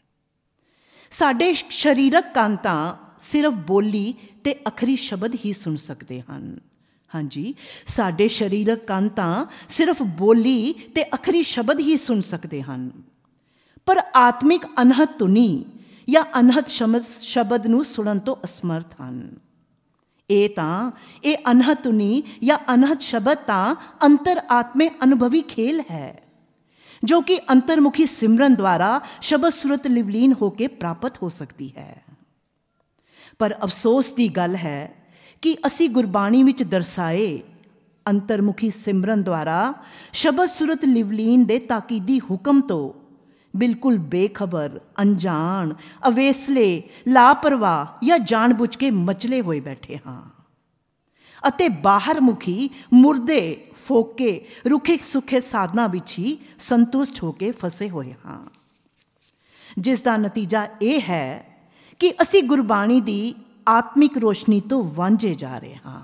ਸਾਡੇ ਸਰੀਰਕ ਕੰਨ ਤਾਂ ਸਿਰਫ ਬੋਲੀ ਅਤੇ ਅਖਰੀ ਸ਼ਬਦ ਹੀ ਸੁਣ ਸਕਦੇ ਹਨ, ਹਾਂਜੀ, ਸਾਡੇ ਸਰੀਰਕ ਕੰਨ ਤਾਂ ਸਿਰਫ ਬੋਲੀ ਤੇ ਅਖਰੀ ਸ਼ਬਦ ਹੀ ਸੁਣ ਸਕਦੇ ਹਨ, ਪਰ ਆਤਮਿਕ ਅਨਹਦ ਧੁਨੀ ਜਾਂ ਅਨਹਦ ਸ਼ਬਦ ਸ਼ਬਦ ਨੂੰ ਸੁਣਨ ਤੋਂ ਅਸਮਰਥ ਹਨ। ਇਹ ਤਾਂ ਇਹ ਅਨਹਦ ਧੁਨੀ ਜਾਂ ਅਨਹਦ ਸ਼ਬਦ ਤਾਂ ਅੰਤਰ ਆਤਮੇ ਅਨੁਭਵੀ ਖੇਲ ਹੈ, ਜੋ ਕਿ ਅੰਤਰਮੁਖੀ ਸਿਮਰਨ ਦੁਆਰਾ ਸ਼ਬਦ ਸੁਰਤ ਲਿਵਲੀਨ ਹੋ ਕੇ ਪ੍ਰਾਪਤ ਹੋ ਸਕਦੀ ਹੈ। ਪਰ ਅਫਸੋਸ ਦੀ ਗੱਲ ਹੈ ਕਿ ਅਸੀਂ ਗੁਰਬਾਣੀ ਵਿੱਚ ਦਰਸਾਏ ਅੰਤਰਮੁਖੀ ਸਿਮਰਨ ਦੁਆਰਾ ਸ਼ਬਦ ਸੁਰਤ ਲਿਵਲੀਨ ਦੇ ਤਾਕੀਦੀ ਹੁਕਮ ਤੋਂ ਬਿਲਕੁਲ ਬੇਖਬਰ, ਅਣਜਾਣ, ਅਵੇਸਲੇ, ਲਾਪਰਵਾਹ ਜਾਂ ਜਾਣਬੁੱਝ ਕੇ ਮਚਲੇ ਹੋਏ ਬੈਠੇ ਹਾਂ ਅਤੇ ਬਾਹਰ ਮੁਖੀ ਮੁਰਦੇ ਫੋਕੇ ਰੁੱਖੇ ਸੁੱਖੇ ਸਾਧਨਾ ਵਿੱਚ ਹੀ ਸੰਤੁਸ਼ਟ ਹੋ ਕੇ ਫਸੇ ਹੋਏ ਹਾਂ, ਜਿਸ ਦਾ ਨਤੀਜਾ ਇਹ ਹੈ ਕਿ ਅਸੀਂ ਗੁਰਬਾਣੀ ਦੀ ਆਤਮਿਕ ਰੋਸ਼ਨੀ ਤੋਂ ਵਾਂਝੇ ਜਾ ਰਹੇ ਹਾਂ।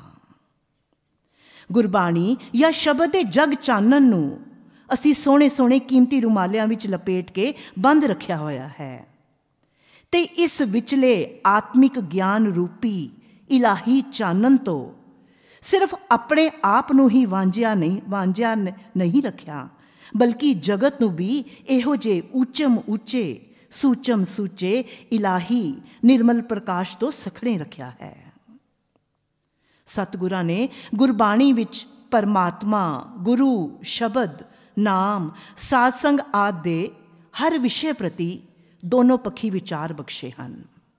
ਗੁਰਬਾਣੀ ਜਾਂ ਸ਼ਬਦ ਦੇ ਜਗ ਚਾਨਣ ਨੂੰ ਅਸੀਂ ਸੋਹਣੇ ਸੋਹਣੇ ਕੀਮਤੀ ਰੁਮਾਲਿਆਂ ਵਿੱਚ ਲਪੇਟ ਕੇ ਬੰਦ ਰੱਖਿਆ ਹੋਇਆ ਹੈ ਤੇ ਇਸ ਵਿਚਲੇ ਆਤਮਿਕ ਗਿਆਨ ਰੂਪੀ ਇਲਾਹੀ ਚਾਨਣ ਤੋਂ ਸਿਰਫ ਆਪਣੇ ਆਪ ਨੂੰ ਹੀ ਵਾਂਝਿਆ ਨਹੀਂ ਵਾਂਝਿਆ ਨਹੀਂ ਰੱਖਿਆ, ਬਲਕਿ ਜਗਤ ਨੂੰ ਵੀ ਇਹੋ ਜਿਹੇ ਉੱਚਮ ਉੱਚੇ ਸੂਚਮ ਸੂਚੇ ਇਲਾਹੀ ਨਿਰਮਲ ਪ੍ਰਕਾਸ਼ ਤੋਂ ਸਖਣੇ ਰੱਖਿਆ ਹੈ। ਸਤਿਗੁਰਾਂ ਨੇ ਗੁਰਬਾਣੀ ਵਿੱਚ ਪਰਮਾਤਮਾ, ਗੁਰੂ, ਸ਼ਬਦ, ਨਾਮ, ਸਾਧ ਸੰਗ ਆਦਿ ਦੇ ਹਰ ਵਿਸ਼ੇ ਪ੍ਰਤੀ ਦੋਨੋਂ ਪੱਖੀ ਵਿਚਾਰ ਬਖਸ਼ੇ ਹਨ।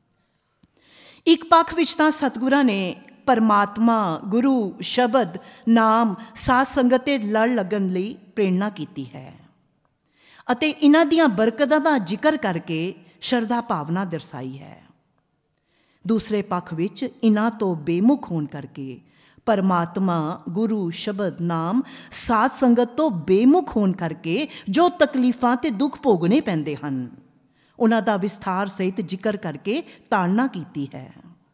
ਇੱਕ ਪੱਖ ਵਿੱਚ ਤਾਂ ਸਤਿਗੁਰਾਂ ਨੇ ਪਰਮਾਤਮਾ, ਗੁਰੂ, ਸ਼ਬਦ, ਨਾਮ, ਸਾਧ ਸੰਗਤ ਤੇ ਲੜ ਲੱਗਣ ਲਈ ਪ੍ਰੇਰਣਾ ਕੀਤੀ ਹੈ ਅਤੇ ਇਹਨਾਂ ਦੀਆਂ ਬਰਕਤਾਂ ਦਾ ਜ਼ਿਕਰ ਕਰਕੇ ਸ਼ਰਧਾ ਭਾਵਨਾ ਦਰਸਾਈ ਹੈ। ਦੂਸਰੇ ਪੱਖ ਵਿੱਚ ਇਹਨਾਂ ਤੋਂ ਬੇਮੁਖ ਹੋਣ ਕਰਕੇ ਪਰਮਾਤਮਾ, ਗੁਰੂ, ਸ਼ਬਦ, ਨਾਮ, ਸਾਧ ਸੰਗਤ ਤੋਂ ਬੇਮੁਖ ਹੋਣ ਕਰਕੇ ਜੋ ਤਕਲੀਫਾਂ ਤੇ ਦੁੱਖ ਭੋਗਣੇ ਪੈਂਦੇ ਹਨ, ਉਹਨਾਂ ਦਾ ਵਿਸਥਾਰ ਸਹਿਤ ਜ਼ਿਕਰ ਕਰਕੇ ਤਾੜਨਾ ਕੀਤੀ ਹੈ।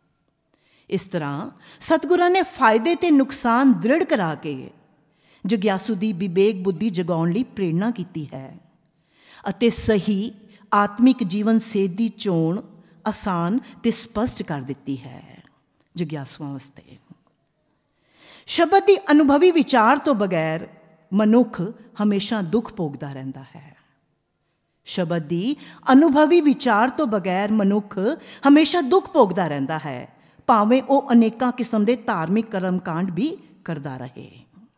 ਇਸ ਤਰ੍ਹਾਂ ਸਤਿਗੁਰਾਂ ਨੇ ਫਾਇਦੇ ਤੇ ਨੁਕਸਾਨ ਦ੍ਰਿੜ ਕਰਾ ਕੇ ਜਗਿਆਸੂ ਦੀ ਵਿਵੇਕ ਬੁੱਧੀ ਜਗਾਉਣ ਲਈ ਪ੍ਰੇਰਣਾ ਕੀਤੀ ਹੈ ਅਤੇ ਸਹੀ ਆਤਮਿਕ ਜੀਵਨ ਸੇਧ ਦੀ ਚੋਣ ਆਸਾਨ ਤੇ ਸਪਸ਼ਟ ਕਰ ਦਿੱਤੀ ਹੈ ਜਗਿਆਸੂਆਂ ਵਾਸਤੇ। ਸ਼ਬਦ ਦੀ ਅਨੁਭਵੀ ਵਿਚਾਰ ਤੋਂ ਬਗੈਰ ਮਨੁੱਖ ਹਮੇਸ਼ਾ ਦੁੱਖ ਭੋਗਦਾ ਰਹਿੰਦਾ ਹੈ। ਸ਼ਬਦ ਦੀ ਅਨੁਭਵੀ ਵਿਚਾਰ ਤੋਂ ਬਗੈਰ ਮਨੁੱਖ ਹਮੇਸ਼ਾ ਦੁੱਖ ਭੋਗਦਾ ਰਹਿੰਦਾ ਹੈ, ਭਾਵੇਂ ਉਹ ਅਨੇਕਾਂ ਕਿਸਮ ਦੇ ਧਾਰਮਿਕ ਕਰਮ ਕਾਂਡ ਵੀ ਕਰਦਾ ਰਹੇ।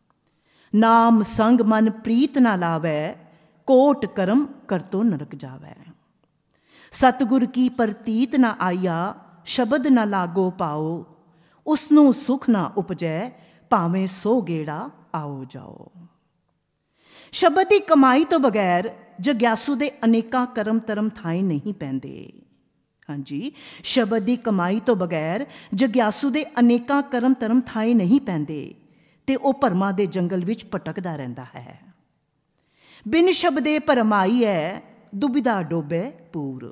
ਨਾਮ ਸੰਗ ਮਨ ਪ੍ਰੀਤ ਨਾ ਲਾਵੈ, ਕੋਟ ਕਰਮ ਕਰਤੋ ਨਰਕ ਜਾਵੈ। ਸਤਿਗੁਰ ਕੀ ਪ੍ਰਤੀਤ ਨਾ ਆਇਆ, ਸ਼ਬਦ ਨਾ ਲਾਗੋ ਪਾਓ, ਉਸਨੂੰ ਸੁਖ ਨਾ ਉਪਜੈ, ਭਾਵੇਂ ਸੋ ਗੇੜਾ ਆਓ ਜਾਓ। ਸ਼ਬਦ ਦੀ ਕਮਾਈ ਤੋਂ ਬਗੈਰ ਜਗਿਆਸੂ ਦੇ ਅਨੇਕਾਂ ਕਰਮ ਧਰਮ ਥਾਈਂ ਨਹੀਂ ਪੈਂਦੇ। ਹਾਂਜੀ, ਸ਼ਬਦ ਦੀ ਕਮਾਈ ਤੋਂ ਬਗੈਰ ਜਗਿਆਸੂ ਦੇ ਅਨੇਕਾਂ ਕਰਮ ਧਰਮ ਥਾਈਂ ਨਹੀਂ ਪੈਂਦੇ ਤੇ ਉਹ ਭਰਮਾਂ ਦੇ ਜੰਗਲ ਵਿੱਚ ਭਟਕਦਾ ਰਹਿੰਦਾ ਹੈ। ਬਿਨ ਸ਼ਬਦੇ ਭਰਮਾਈ ਹੈ, ਦੁਬਿਧਾ ਡੋਬੇ ਪੂਰ।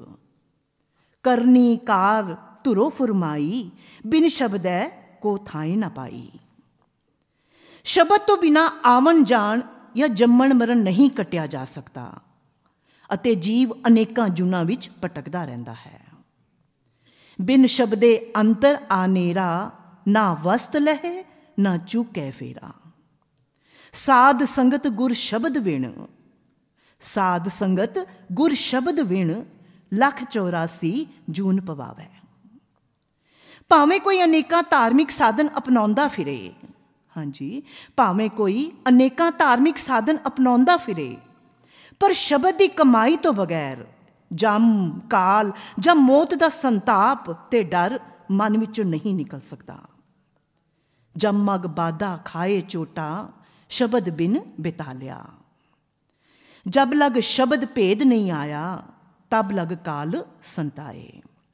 ਕਰਨੀ ਕਾਰ ਧੁਰੋ ਫੁਰਮਾਈ, ਬਿਨ ਸ਼ਬਦੈ ਕੋ ਥਾਈ ਨਾ ਪਾਈ। ਸ਼ਬਦ ਤੋਂ ਬਿਨਾਂ ਆਵਣ ਜਾਣ ਜਾਂ ਜੰਮਣ ਮਰਨ ਨਹੀਂ ਕੱਟਿਆ ਜਾ ਸਕਦਾ ਅਤੇ ਜੀਵ ਅਨੇਕਾਂ ਜੂਨਾਂ ਵਿੱਚ ਭਟਕਦਾ ਰਹਿੰਦਾ ਹੈ। ਬਿਨ ਸ਼ਬਦੇ ਅੰਤਰ ਆਨੇਰਾ, ਨਾ ਵਸਤ ਲਹੇ ਨਾ ਚੁਕੈ ਫੇਰਾ। ਸਾਧ ਸੰਗਤ ਗੁਰ ਸ਼ਬਦ ਵਿਣ, ਸਾਧ ਸੰਗਤ ਗੁਰ ਸ਼ਬਦ ਵਿਣ, ਲੱਖ ਚੌਰਾਸੀ ਜੂਨ ਪਵਾਵੈ। ਭਾਵੇਂ ਕੋਈ ਅਨੇਕਾਂ ਧਾਰਮਿਕ ਸਾਧਨ ਅਪਣਾਉਂਦਾ ਫਿਰੇ, ਹਾਂਜੀ, ਭਾਵੇਂ ਕੋਈ ਅਨੇਕਾਂ ਧਾਰਮਿਕ ਸਾਧਨ ਅਪਣਾਉਂਦਾ ਫਿਰੇ, ਪਰ ਸ਼ਬਦ ਦੀ ਕਮਾਈ ਤੋਂ ਬਗੈਰ ਜੰਮ, ਕਾਲ ਜਾਂ ਮੌਤ ਦਾ ਸੰਤਾਪ ਤੇ ਡਰ ਮਨ ਵਿੱਚੋਂ ਨਹੀਂ ਨਿਕਲ ਸਕਦਾ। ਜੰਮਗ ਬਾਦਾ ਖਾਏ ਚੋਟਾ, ਸ਼ਬਦ ਬਿਨ ਬਿਤਾਲਿਆ। ਜਬ ਲਗ ਸ਼ਬਦ ਭੇਦ ਨਹੀਂ ਆਇਆ, ਤਬ ਲਗ ਕਾਲ ਸੰਤਾਏ।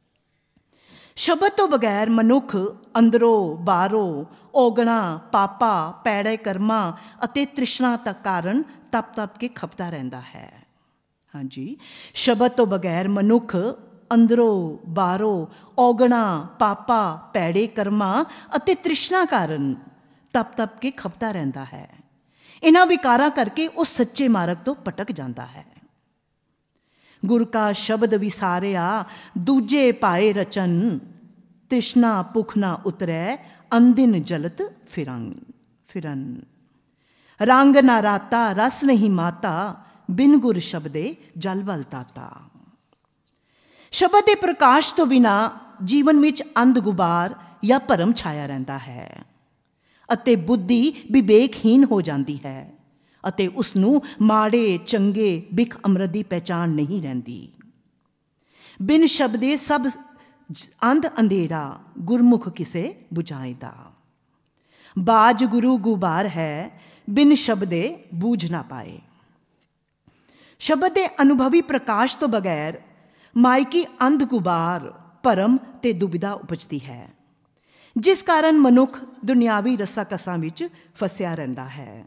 ਸ਼ਬਦ ਤੋਂ ਬਗੈਰ ਮਨੁੱਖ ਅੰਦਰੋਂ ਬਾਹਰੋਂ ਔਗਣਾ, ਪਾਪਾ, ਪੈੜੇ ਕਰਮਾਂ ਅਤੇ ਤ੍ਰਿਸ਼ਨਾ ਤੱਕ ਕਾਰਨ ਤਪ ਤਪ ਕੇ ਖਪਦਾ ਰਹਿੰਦਾ ਹੈ। ਹਾਂਜੀ, ਸ਼ਬਦ ਤੋਂ ਬਗੈਰ ਮਨੁੱਖ ਅੰਦਰੋਂ ਬਾਹਰੋਂ ਔਗਣਾ, ਪਾਪਾ, ਪੈੜੇ ਕਰਮਾਂ ਅਤੇ ਤ੍ਰਿਸ਼ਨਾ ਕਾਰਨ ਤਪ ਤਪ ਕੇ ਖਪਦਾ ਰਹਿੰਦਾ ਹੈ। ਇਹਨਾਂ ਵਿਕਾਰਾਂ ਕਰਕੇ ਉਹ ਸੱਚੇ ਮਾਰਗ ਤੋਂ ਭਟਕ ਜਾਂਦਾ ਹੈ। ਗੁਰ ਕਾ ਸ਼ਬਦ ਵਿਸਾਰਿਆ, ਦੂਜੇ ਪਾਏ ਰਚਨ, ਤ੍ਰਿਸ਼ਨਾ ਭੁਖ ਨਾ ਉਤਰੈ, ਅੰਦਿਨ ਜਲਤ ਫਿਰੰ ਫਿਰਨ। ਰੰਗ ਨਾ ਰਾਤਾ, ਰਸ ਨਹੀਂ ਮਾਤਾ, ਬਿਨ ਗੁਰ ਸ਼ਬਦੇ ਜਲ ਬਲ ਤਾਤਾ। ਸ਼ਬਦ ਦੇ ਪ੍ਰਕਾਸ਼ ਤੋਂ ਬਿਨਾ ਜੀਵਨ ਵਿੱਚ ਅੰਧ ਗੁਬਾਰ ਜਾਂ ਭਰਮ ਛਾਇਆ ਰਹਿੰਦਾ ਹੈ ਅਤੇ ਬੁੱਧੀ ਵਿਵੇਕਹੀਨ ਹੋ ਜਾਂਦੀ ਹੈ ਅਤੇ ਉਸ ਨੂੰ ਮਾੜੇ ਚੰਗੇ ਬਿਖ ਅੰਮ੍ਰਿਤ ਦੀ ਪਹਿਚਾਣ ਨਹੀਂ ਰਹਿੰਦੀ। ਬਿਨ ਸ਼ਬਦੇ ਸਭ ਅੰਧ ਅੰਧੇਰਾ, ਗੁਰਮੁਖ ਕਿਸੇ ਬੁਝਾਏਦਾ। ਬਾਜ ਗੁਰੂ ਗੁਬਾਰ ਹੈ, ਬਿਨ ਸ਼ਬਦੇ ਬੂਝ ਨਾ ਪਾਏ। ਸ਼ਬਦ ਦੇ ਅਨੁਭਵੀ ਪ੍ਰਕਾਸ਼ ਤੋਂ ਬਗੈਰ ਮਾਇਕੀ ਅੰਧ ਗੁਬਾਰ, ਭਰਮ ਤੇ ਦੁਬਿਧਾ ਉਪਜਦੀ ਹੈ, ਜਿਸ ਕਾਰਨ ਮਨੁੱਖ ਦੁਨਿਆਵੀ ਰਸਾਂ ਕਸਾਂ ਵਿੱਚ ਫਸਿਆ ਰਹਿੰਦਾ ਹੈ।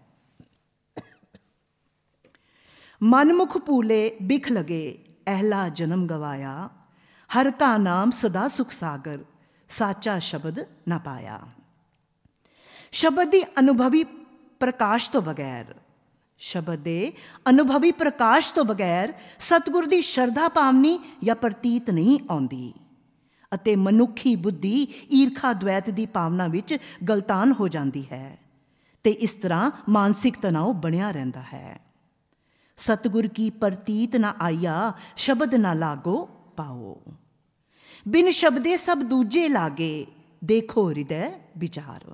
ਮਨਮੁਖ ਭੂਲੇ ਬਿਖ ਲਗੇ, ਅਹਿਲਾ ਜਨਮ ਗਵਾਇਆ। ਹਰ ਕਾ ਨਾਮ ਸਦਾ ਸੁਖ ਸਾਗਰ, ਸਾਚਾ ਸ਼ਬਦ ਨਾ ਪਾਇਆ। ਸ਼ਬਦ ਦੀ ਅਨੁਭਵੀ ਪ੍ਰਕਾਸ਼ ਤੋਂ ਬਗੈਰ ਸ਼ਬਦ ਦੇ ਅਨੁਭਵੀ ਪ੍ਰਕਾਸ਼ ਤੋਂ ਬਗੈਰ ਸਤਿਗੁਰ ਦੀ ਸ਼ਰਧਾ ਭਾਵਨੀ ਜਾਂ ਪ੍ਰਤੀਤ ਨਹੀਂ ਆਉਂਦੀ ਅਤੇ ਮਨੁੱਖੀ ਬੁੱਧੀ ਈਰਖਾ ਦ્વੈਤ ਦੀ ਭਾਵਨਾ ਵਿੱਚ ਗਲਤਾਨ ਹੋ ਜਾਂਦੀ ਹੈ ਤੇ ਇਸ ਤਰ੍ਹਾਂ ਮਾਨਸਿਕ ਤਣਾਅ ਬਣਿਆ ਰਹਿੰਦਾ ਹੈ। ਸਤਿਗੁਰ ਕੀ ਪ੍ਰਤੀਤ ਨਾ ਆਇਆ, ਸ਼ਬਦ ਨਾ ਲਾਗੋ ਪਾਓ। ਬਿਨ ਸ਼ਬਦੇ ਸਭ ਦੂਜੇ ਲਾਗੇ, ਦੇਖੋ ਹਿਰਦੈ ਵਿਚਾਰ।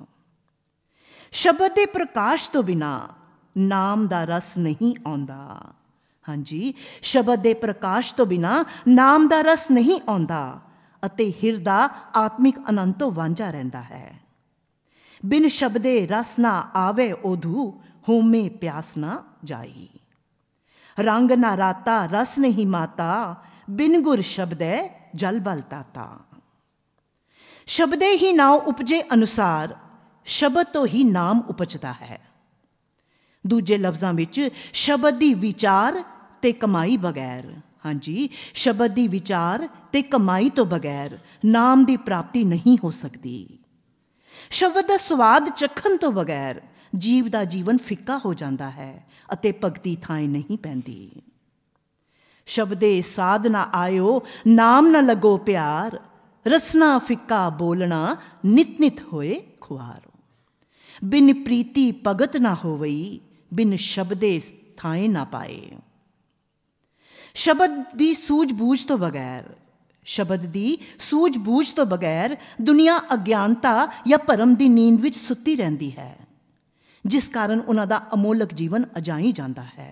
ਸ਼ਬਦ ਦੇ ਪ੍ਰਕਾਸ਼ ਤੋਂ ਬਿਨਾ ਨਾਮ ਦਾ ਰਸ ਨਹੀਂ ਆਉਂਦਾ। ਹਾਂਜੀ, ਸ਼ਬਦ ਦੇ ਪ੍ਰਕਾਸ਼ ਤੋਂ ਬਿਨਾ ਨਾਮ ਦਾ ਰਸ ਨਹੀਂ ਆਉਂਦਾ ਅਤੇ ਹਿਰਦਾ ਆਤਮਿਕ ਆਨੰਦ ਤੋਂ ਵਾਂਝਾ ਰਹਿੰਦਾ ਹੈ। ਬਿਨ ਸ਼ਬਦੇ ਰਸ ਨਾ ਆਵੇ ਓਧੂ, ਹੋਮੇ ਪਿਆਸ ਨਾ ਜਾਈ। ਰੰਗ ਨਾ ਰਾਤਾ, ਰਸ ਨਹੀਂ ਮਾਤਾ, ਬਿਨ ਗੁਰ ਸ਼ਬਦੈ ਜਲ ਬਲ ਤਾਤਾ। ਸ਼ਬਦੇ ਹੀ ਨਾਉ ਉਪਜੇ ਅਨੁਸਾਰ ਸ਼ਬਦ ਤੋਂ ਹੀ ਨਾਮ ਉਪਜਦਾ ਹੈ। ਦੂਜੇ ਲਫ਼ਜ਼ਾਂ ਵਿੱਚ ਸ਼ਬਦ ਦੀ ਵਿਚਾਰ ਤੇ ਕਮਾਈ ਬਗੈਰ, ਹਾਂਜੀ, ਸ਼ਬਦ ਦੀ ਵਿਚਾਰ ਤੇ ਕਮਾਈ ਤੋਂ ਬਗੈਰ ਨਾਮ ਦੀ ਪ੍ਰਾਪਤੀ ਨਹੀਂ ਹੋ ਸਕਦੀ। ਸ਼ਬਦ ਦਾ ਸਵਾਦ ਚਖਣ ਤੋਂ ਬਗੈਰ ਜੀਵ ਦਾ ਜੀਵਨ ਫਿੱਕਾ ਹੋ ਜਾਂਦਾ ਹੈ ਅਤੇ ਭਗਤੀ ਥਾਂ ਨਹੀਂ ਪੈਂਦੀ। ਸ਼ਬਦੇ ਸਾਧ ਨਾ ਆਇਓ, ਨਾਮ ਨਾ ਲੱਗੋ ਪਿਆਰ। ਰਸਨਾ ਫਿੱਕਾ ਬੋਲਣਾ, ਨਿਤ ਨਿਤ ਹੋਏ ਖੁਆਰ। ਬਿਨ ਪ੍ਰੀਤੀ ਭਗਤ ਨਾ ਹੋਵਈ, ਬਿਨ ਸ਼ਬਦੇ ਥਾਏ ਨਾ ਪਾਏ। ਸ਼ਬਦ ਦੀ ਸੂਝ-ਬੂਝ ਤੋਂ ਬਗੈਰ ਸ਼ਬਦ ਦੀ ਸੂਝ-ਬੂਝ ਤੋਂ ਬਗੈਰ ਦੁਨੀਆ ਅਗਿਆਨਤਾ ਜਾਂ ਭਰਮ ਦੀ ਨੀਂਦ ਵਿੱਚ ਸੁੱਤੀ ਰਹਿੰਦੀ ਹੈ, ਜਿਸ ਕਾਰਨ ਉਹਨਾਂ ਦਾ ਅਮੋਲਕ ਜੀਵਨ ਅਜਾਈ ਜਾਂਦਾ ਹੈ।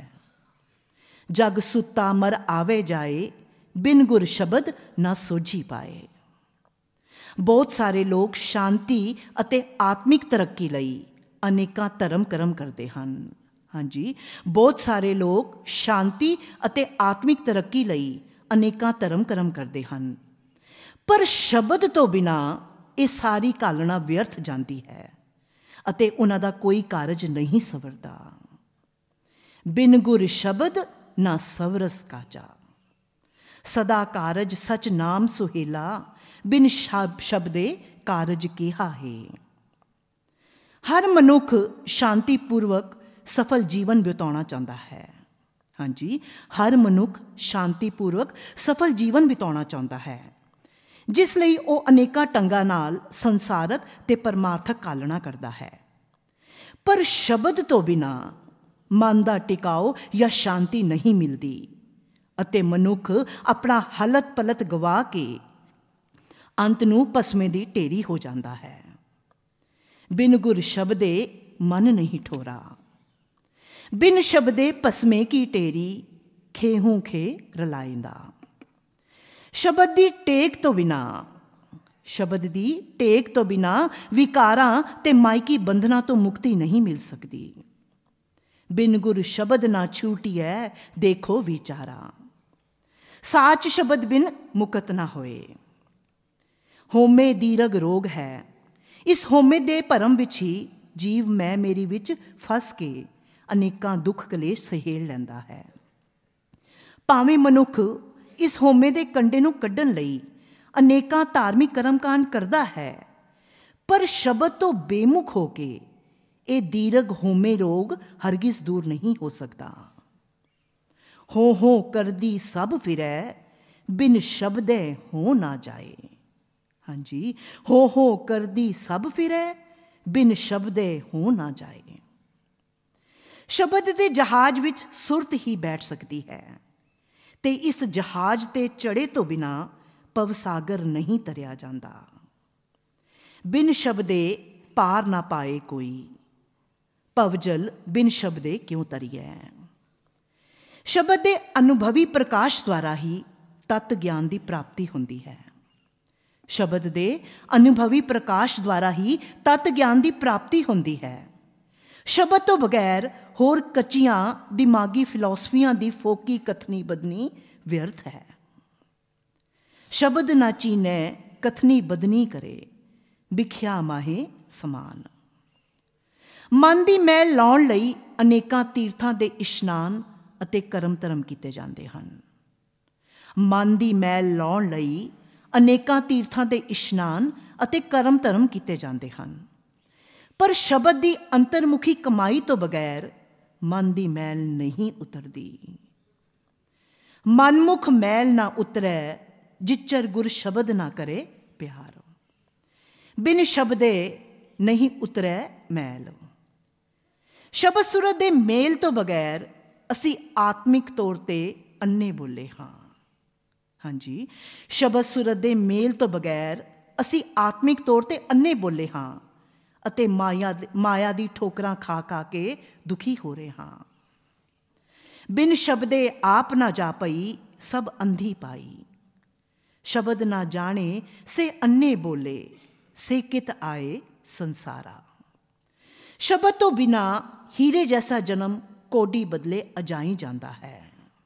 ਜਗ ਸੁੱਤਾ ਮਰ ਆਵੇ ਜਾਏ, ਬਿਨ ਗੁਰ ਸ਼ਬਦ ਨਾ ਸੋਝੀ ਪਾਏ। ਬਹੁਤ ਸਾਰੇ ਲੋਕ ਸ਼ਾਂਤੀ ਅਤੇ ਆਤਮਿਕ ਤਰੱਕੀ ਲਈ ਅਨੇਕਾਂ ਧਰਮ ਕਰਮ ਕਰਦੇ ਹਨ। ਹਾਂਜੀ, ਬਹੁਤ ਸਾਰੇ ਲੋਕ ਸ਼ਾਂਤੀ ਅਤੇ ਆਤਮਿਕ ਤਰੱਕੀ ਲਈ ਅਨੇਕਾਂ ਧਰਮ ਕਰਮ ਕਰਦੇ ਹਨ, ਪਰ ਸ਼ਬਦ ਤੋਂ ਬਿਨਾਂ ਇਹ ਸਾਰੀ ਘਾਲਣਾ ਵਿਅਰਥ ਜਾਂਦੀ ਹੈ ਅਤੇ ਉਹਨਾਂ ਦਾ ਕੋਈ ਕਾਰਜ ਨਹੀਂ ਸਵਰਦਾ। ਬਿਨ ਗੁਰ ਸ਼ਬਦ ਨਾ ਸਵਰਸ ਕਾਜਾ। ਸਦਾ ਕਾਰਜ ਸਚ ਨਾਮ ਸੁਹੇਲਾ, ਬਿਨ ਸ਼ਬਦੇ ਕਾਰਜ ਕਿਹਾ ਹੈ। ਹਰ ਮਨੁੱਖ ਸ਼ਾਂਤੀਪੂਰਵਕ ਸਫਲ ਜੀਵਨ ਬਿਤਾਉਣਾ ਚਾਹੁੰਦਾ ਹੈ। ਹਾਂਜੀ, ਹਰ ਮਨੁੱਖ ਸ਼ਾਂਤੀਪੂਰਵਕ ਸਫਲ ਜੀਵਨ ਬਿਤਾਉਣਾ ਚਾਹੁੰਦਾ ਹੈ, ਜਿਸ ਲਈ ਉਹ ਅਨੇਕਾਂ ਢੰਗਾਂ ਨਾਲ ਸੰਸਾਰਕ ਤੇ ਪਰਮਾਰਥਕ ਕਾਲਣਾ ਕਰਦਾ ਹੈ। ਪਰ ਸ਼ਬਦ ਤੋਂ ਬਿਨਾਂ ਮਨ ਦਾ ਟਿਕਾਓ ਜਾਂ ਸ਼ਾਂਤੀ ਨਹੀਂ ਮਿਲਦੀ ਅਤੇ ਮਨੁੱਖ ਆਪਣਾ ਹਲਤ ਪਲਤ ਗਵਾ ਕੇ ਅੰਤ ਨੂੰ ਭਸਮੇ ਦੀ ਢੇਰੀ ਹੋ ਜਾਂਦਾ ਹੈ। ਬਿਨ ਗੁਰ ਸ਼ਬਦੇ ਮਨ ਨਹੀਂ ਠੋਰਾ। ਬਿਨ ਸ਼ਬਦੇ ਭਸਮੇ ਕੀ ਢੇਰੀ, ਖੇਹੂ ਖੇ ਰਲਾਇੰਦਾ। ਸ਼ਬਦ ਦੀ ਟੇਕ ਤੋਂ ਬਿਨਾਂ ਸ਼ਬਦ ਦੀ ਟੇਕ ਤੋਂ ਬਿਨਾਂ ਵਿਕਾਰਾਂ ਤੇ ਮਾਇਕੀ ਬੰਧਨਾਂ ਤੋਂ ਮੁਕਤੀ ਨਹੀਂ ਮਿਲ ਸਕਦੀ। ਬਿਨ ਗੁਰ ਸ਼ਬਦ ਨਾ ਛੂਟੀਐ, ਦੇਖੋ ਵਿਚਾਰਾ। ਸਾਚ ਸ਼ਬਦ ਬਿਨ ਮੁਕਤ ਨਾ ਹੋਏ। ਹੋਮੇ ਦੀਰਘ ਰੋਗ ਹੈ। ਇਸ ਹੋਮੇ ਦੇ ਭਰਮ ਵਿੱਚ ਹੀ ਜੀਵ ਮੈਂ ਮੇਰੀ ਵਿੱਚ ਫਸ ਕੇ ਅਨੇਕਾਂ ਦੁੱਖ ਕਲੇਸ਼ ਸਹੇੜ ਲੈਂਦਾ ਹੈ। ਭਾਵੇਂ ਮਨੁੱਖ ਇਸ ਹੋਮੇ ਦੇ ਕੰਢੇ ਨੂੰ ਕੱਢਣ ਲਈ ਅਨੇਕਾਂ ਧਾਰਮਿਕ ਕਰਮਕਾਂਡ ਕਰਦਾ ਹੈ, ਪਰ ਸ਼ਬਦ ਤੋਂ ਬੇਮੁਖ ਹੋ ਕੇ ਇਹ ਦੀਰਘ ਹੋਮੇ ਰੋਗ ਹਰਗਿਜ਼ ਦੂਰ ਨਹੀਂ ਹੋ ਸਕਦਾ। ਹੋ ਹੋ ਕਰਦੀ ਸਭ ਫਿਰੈ, ਬਿਨ ਸ਼ਬਦੇ ਹੋ ਨਾ ਜਾਏ। ਹਾਂਜੀ, ਹੋ ਹੋ ਕਰਦੀ ਸਭ ਫਿਰੈ, ਬਿਨ ਸ਼ਬਦੇ ਹੋ ਨਾ ਜਾਏ। ਸ਼ਬਦ ਦੇ ਜਹਾਜ਼ ਵਿੱਚ ਸੁਰਤ ਹੀ ਬੈਠ ਸਕਦੀ ਹੈ, ਤੇ ਇਸ ਜਹਾਜ਼ ਤੇ ਚੜੇ ਤੋਂ ਬਿਨਾਂ ਭਵਸਾਗਰ ਨਹੀਂ ਤਰਿਆ ਜਾਂਦਾ। ਬਿਨ ਸ਼ਬਦੇ ਪਾਰ ਨਾ ਪਾਏ ਕੋਈ, ਭਵਜਲ ਬਿਨ ਸ਼ਬਦੇ ਕਿਉਂ ਤਰੀਐ। ਸ਼ਬਦ ਦੇ ਅਨੁਭਵੀ ਪ੍ਰਕਾਸ਼ ਦੁਆਰਾ ਹੀ ਤਤ ਗਿਆਨ ਦੀ ਪ੍ਰਾਪਤੀ ਹੁੰਦੀ ਹੈ। ਸ਼ਬਦ ਦੇ ਅਨੁਭਵੀ ਪ੍ਰਕਾਸ਼ ਦੁਆਰਾ ਹੀ ਤਤ ਗਿਆਨ ਦੀ ਪ੍ਰਾਪਤੀ ਹੁੰਦੀ ਹੈ। ਸ਼ਬਦ ਤੋਂ ਬਗੈਰ ਹੋਰ ਕੱਚੀਆਂ ਦਿਮਾਗੀ ਫਿਲਾਸਫੀਆਂ ਦੀ ਫੋਕੀ ਕਥਨੀ ਬਦਨੀ ਵਿਅਰਥ ਹੈ। ਸ਼ਬਦ ਨਾ ਚੀਨੈ ਕਥਨੀ ਬਦਨੀ ਕਰੇ, ਵਿਖਿਆ ਮਾਹੇ ਸਮਾਨ। ਮਨ ਦੀ ਮੈਲ ਲਾਉਣ ਲਈ ਅਨੇਕਾਂ ਤੀਰਥਾਂ ਦੇ ਇਸ਼ਨਾਨ ਅਤੇ ਕਰਮ ਧਰਮ ਕੀਤੇ ਜਾਂਦੇ ਹਨ। ਮਨ ਦੀ ਮੈਲ ਲਾਉਣ ਲਈ ਅਨੇਕਾਂ ਤੀਰਥਾਂ ਦੇ ਇਸ਼ਨਾਨ ਅਤੇ ਕਰਮ ਧਰਮ ਕੀਤੇ ਜਾਂਦੇ ਹਨ, ਪਰ ਸ਼ਬਦ ਦੀ ਅੰਤਰਮੁਖੀ ਕਮਾਈ ਤੋਂ ਬਗੈਰ ਮਨ ਦੀ ਮੈਲ ਨਹੀਂ ਉਤਰਦੀ। ਮਨਮੁਖ ਮੈਲ ਨਾ ਉਤਰੈ, ਜਿਚਰ ਗੁਰ ਸ਼ਬਦ ਨਾ ਕਰੇ ਪਿਆਰ। ਬਿਨ ਸ਼ਬਦੇ ਨਹੀਂ ਉਤਰੈ ਮੈਲ। ਸ਼ਬਦ ਸੁਰਤ ਦੇ ਮੇਲ ਤੋਂ ਬਗੈਰ ਅਸੀਂ ਆਤਮਿਕ ਤੌਰ ਤੇ ਅੰਨੇ ਬੋਲੇ ਹਾਂ। ਹਾਂਜੀ, ਸ਼ਬਦ ਸੁਰਤ ਦੇ ਮੇਲ ਤੋਂ ਬਗੈਰ ਅਸੀਂ ਆਤਮਿਕ ਤੌਰ ਤੇ ਅੰਨੇ ਬੋਲੇ ਹਾਂ ਅਤੇ ਮਾਇਆ ਮਾਇਆ ਦੀ ਠੋਕਰਾਂ ਖਾ ਖਾ ਕੇ ਦੁਖੀ ਹੋ ਰਹੇ ਹਾਂ। ਬਿਨ ਸ਼ਬਦੇ ਆਪ ਨਾ ਜਾ ਪਈ, ਸਭ ਅੰਧੀ ਪਾਈ। ਸ਼ਬਦ ਨਾ ਜਾਣੇ ਸੇ ਅੰਨੇ ਬੋਲੇ, ਸੇ ਕਿਤ ਆਏ ਸੰਸਾਰਾ। ਸ਼ਬਦ ਤੋਂ ਬਿਨਾ ਹੀਰੇ ਜੈਸਾ ਜਨਮ ਕੋਡੀ ਬਦਲੇ ਅਜਾਈ ਜਾਂਦਾ ਹੈ।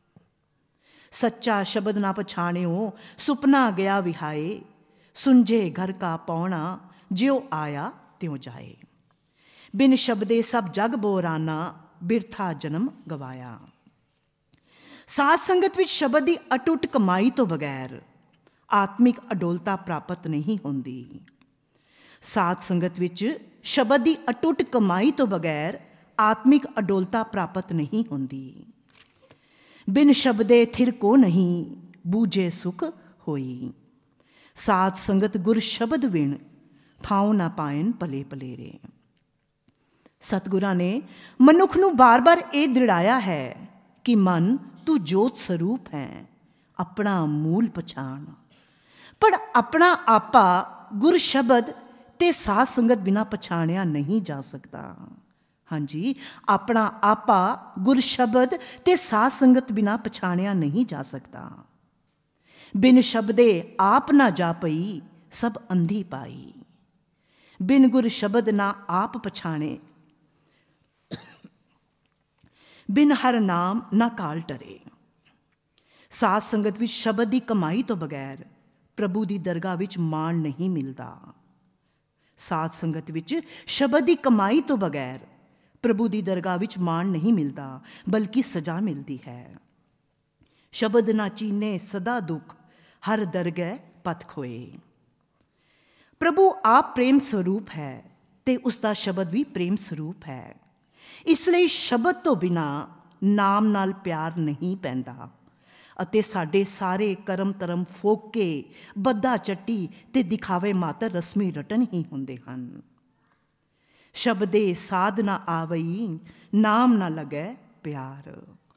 ਸੱਚਾ ਸ਼ਬਦ ਨਾ ਪਛਾਣਿਓ, ਸੁਪਨਾ ਗਿਆ ਵਿਹਾਏ। ਸੁੰਝੇ ਘਰ ਕਾ ਪੌਣਾ, ਜਿਉ ਆਇਆ ਤਿਉ ਜਾਏ। ਬਿਨ ਸ਼ਬਦੇ ਸਭ ਜਗ ਬੋਰਾਨਾ, ਬਿਰਥਾ ਜਨਮ ਗਵਾਇਆ। ਸਾਧ ਸੰਗਤ ਵਿੱਚ ਸ਼ਬਦ ਦੀ ਅਟੁੱਟ ਕਮਾਈ ਤੋਂ ਬਗੈਰ ਆਤਮਿਕ ਅਡੋਲਤਾ ਪ੍ਰਾਪਤ ਨਹੀਂ ਹੁੰਦੀ। ਸਾਧ ਸੰਗਤ ਵਿੱਚ ਸ਼ਬਦ ਦੀ ਅਟੁੱਟ ਕਮਾਈ ਤੋਂ ਬਗੈਰ ਆਤਮਿਕ ਅਡੋਲਤਾ ਪ੍ਰਾਪਤ ਨਹੀਂ ਹੁੰਦੀ। ਬਿਨ ਸ਼ਬਦੇ ਥਿਰ ਕੋ ਨਹੀਂ, ਬੂਝੇ ਸੁਖ ਹੋਈ। ਸਾਧ ਸੰਗਤ ਗੁਰ ਸ਼ਬਦ ਵਿਣ, ਥਾਉ ਨਾ ਪਾਇਨ ਭਲੇ ਭਲੇਰੇ। ਸਤਿਗੁਰਾਂ ਨੇ ਮਨੁੱਖ ਨੂੰ ਬਾਰ-ਬਾਰ ਇਹ ਦ੍ਰਿੜਾਇਆ ਹੈ ਕਿ ਮਨ ਤੂੰ ਜੋਤ ਸਰੂਪ ਹੈ, ਆਪਣਾ ਮੂਲ ਪਛਾਣ। ਪਰ ਆਪਣਾ ਆਪਾ ਗੁਰ ਸ਼ਬਦ ਤੇ ਸਾਧ ਸੰਗਤ ਬਿਨਾਂ ਪਛਾਣਿਆ ਨਹੀਂ ਜਾ ਸਕਦਾ। ਹਾਂਜੀ, ਆਪਣਾ ਆਪਾ ਗੁਰ ਸ਼ਬਦ ਤੇ ਸਾਧ ਸੰਗਤ ਬਿਨਾਂ ਪਛਾਣਿਆ ਨਹੀਂ ਜਾ ਸਕਦਾ। ਬਿਨ ਸ਼ਬਦੇ ਆਪ ਨਾ ਜਾ ਪਈ, ਸਭ ਅੰਧੀ ਪਾਈ। ਬਿਨ ਗੁਰ ਸ਼ਬਦ ਨਾ ਆਪ ਪਛਾਣੇ, ਬਿਨ ਹਰ ਨਾਮ ਨਾ ਕਾਲ ਟਰੇ। ਸਾਧ ਸੰਗਤ ਵਿੱਚ ਸ਼ਬਦ ਦੀ ਕਮਾਈ ਤੋਂ ਬਗੈਰ ਪ੍ਰਭੂ ਦੀ ਦਰਗਾਹ ਵਿੱਚ ਮਾਣ ਨਹੀਂ ਮਿਲਦਾ। ਸਾਧ ਸੰਗਤ ਵਿੱਚ ਸ਼ਬਦ ਦੀ ਕਮਾਈ ਤੋਂ ਬਗੈਰ ਪ੍ਰਭੂ ਦੀ ਦਰਗਾਹ ਵਿੱਚ ਮਾਣ ਨਹੀਂ ਮਿਲਦਾ, ਬਲਕਿ ਸਜ਼ਾ ਮਿਲਦੀ ਹੈ। ਸ਼ਬਦ ਨਾ ਚੀਨੇ ਸਦਾ ਦੁੱਖ, ਹਰ ਦਰਗਹਿ ਪਥ ਖੋਏ। ਪ੍ਰਭੂ ਆਪ ਪ੍ਰੇਮ ਸਰੂਪ ਹੈ ਤੇ ਉਸ ਦਾ ਸ਼ਬਦ ਵੀ ਪ੍ਰੇਮ ਸਰੂਪ ਹੈ। ਇਸ ਲਈ ਸ਼ਬਦ ਤੋਂ ਬਿਨਾਂ ਨਾਮ ਨਾਲ ਪਿਆਰ ਨਹੀਂ ਪੈਂਦਾ ਅਤੇ ਸਾਡੇ ਸਾਰੇ ਕਰਮ ਧਰਮ ਫੋਕੇ, ਬੱਧਾ ਚੱਟੀ ਤੇ ਦਿਖਾਵੇ ਮਾਤਰ ਰਸਮੀ ਰਟਨ ਹੀ ਹੁੰਦੇ ਹਨ। ਸ਼ਬਦੇ ਸਾਧ ਨਾ ਆਵਈ, ਨਾਮ ਨਾ ਲੱਗੈ ਪਿਆਰ।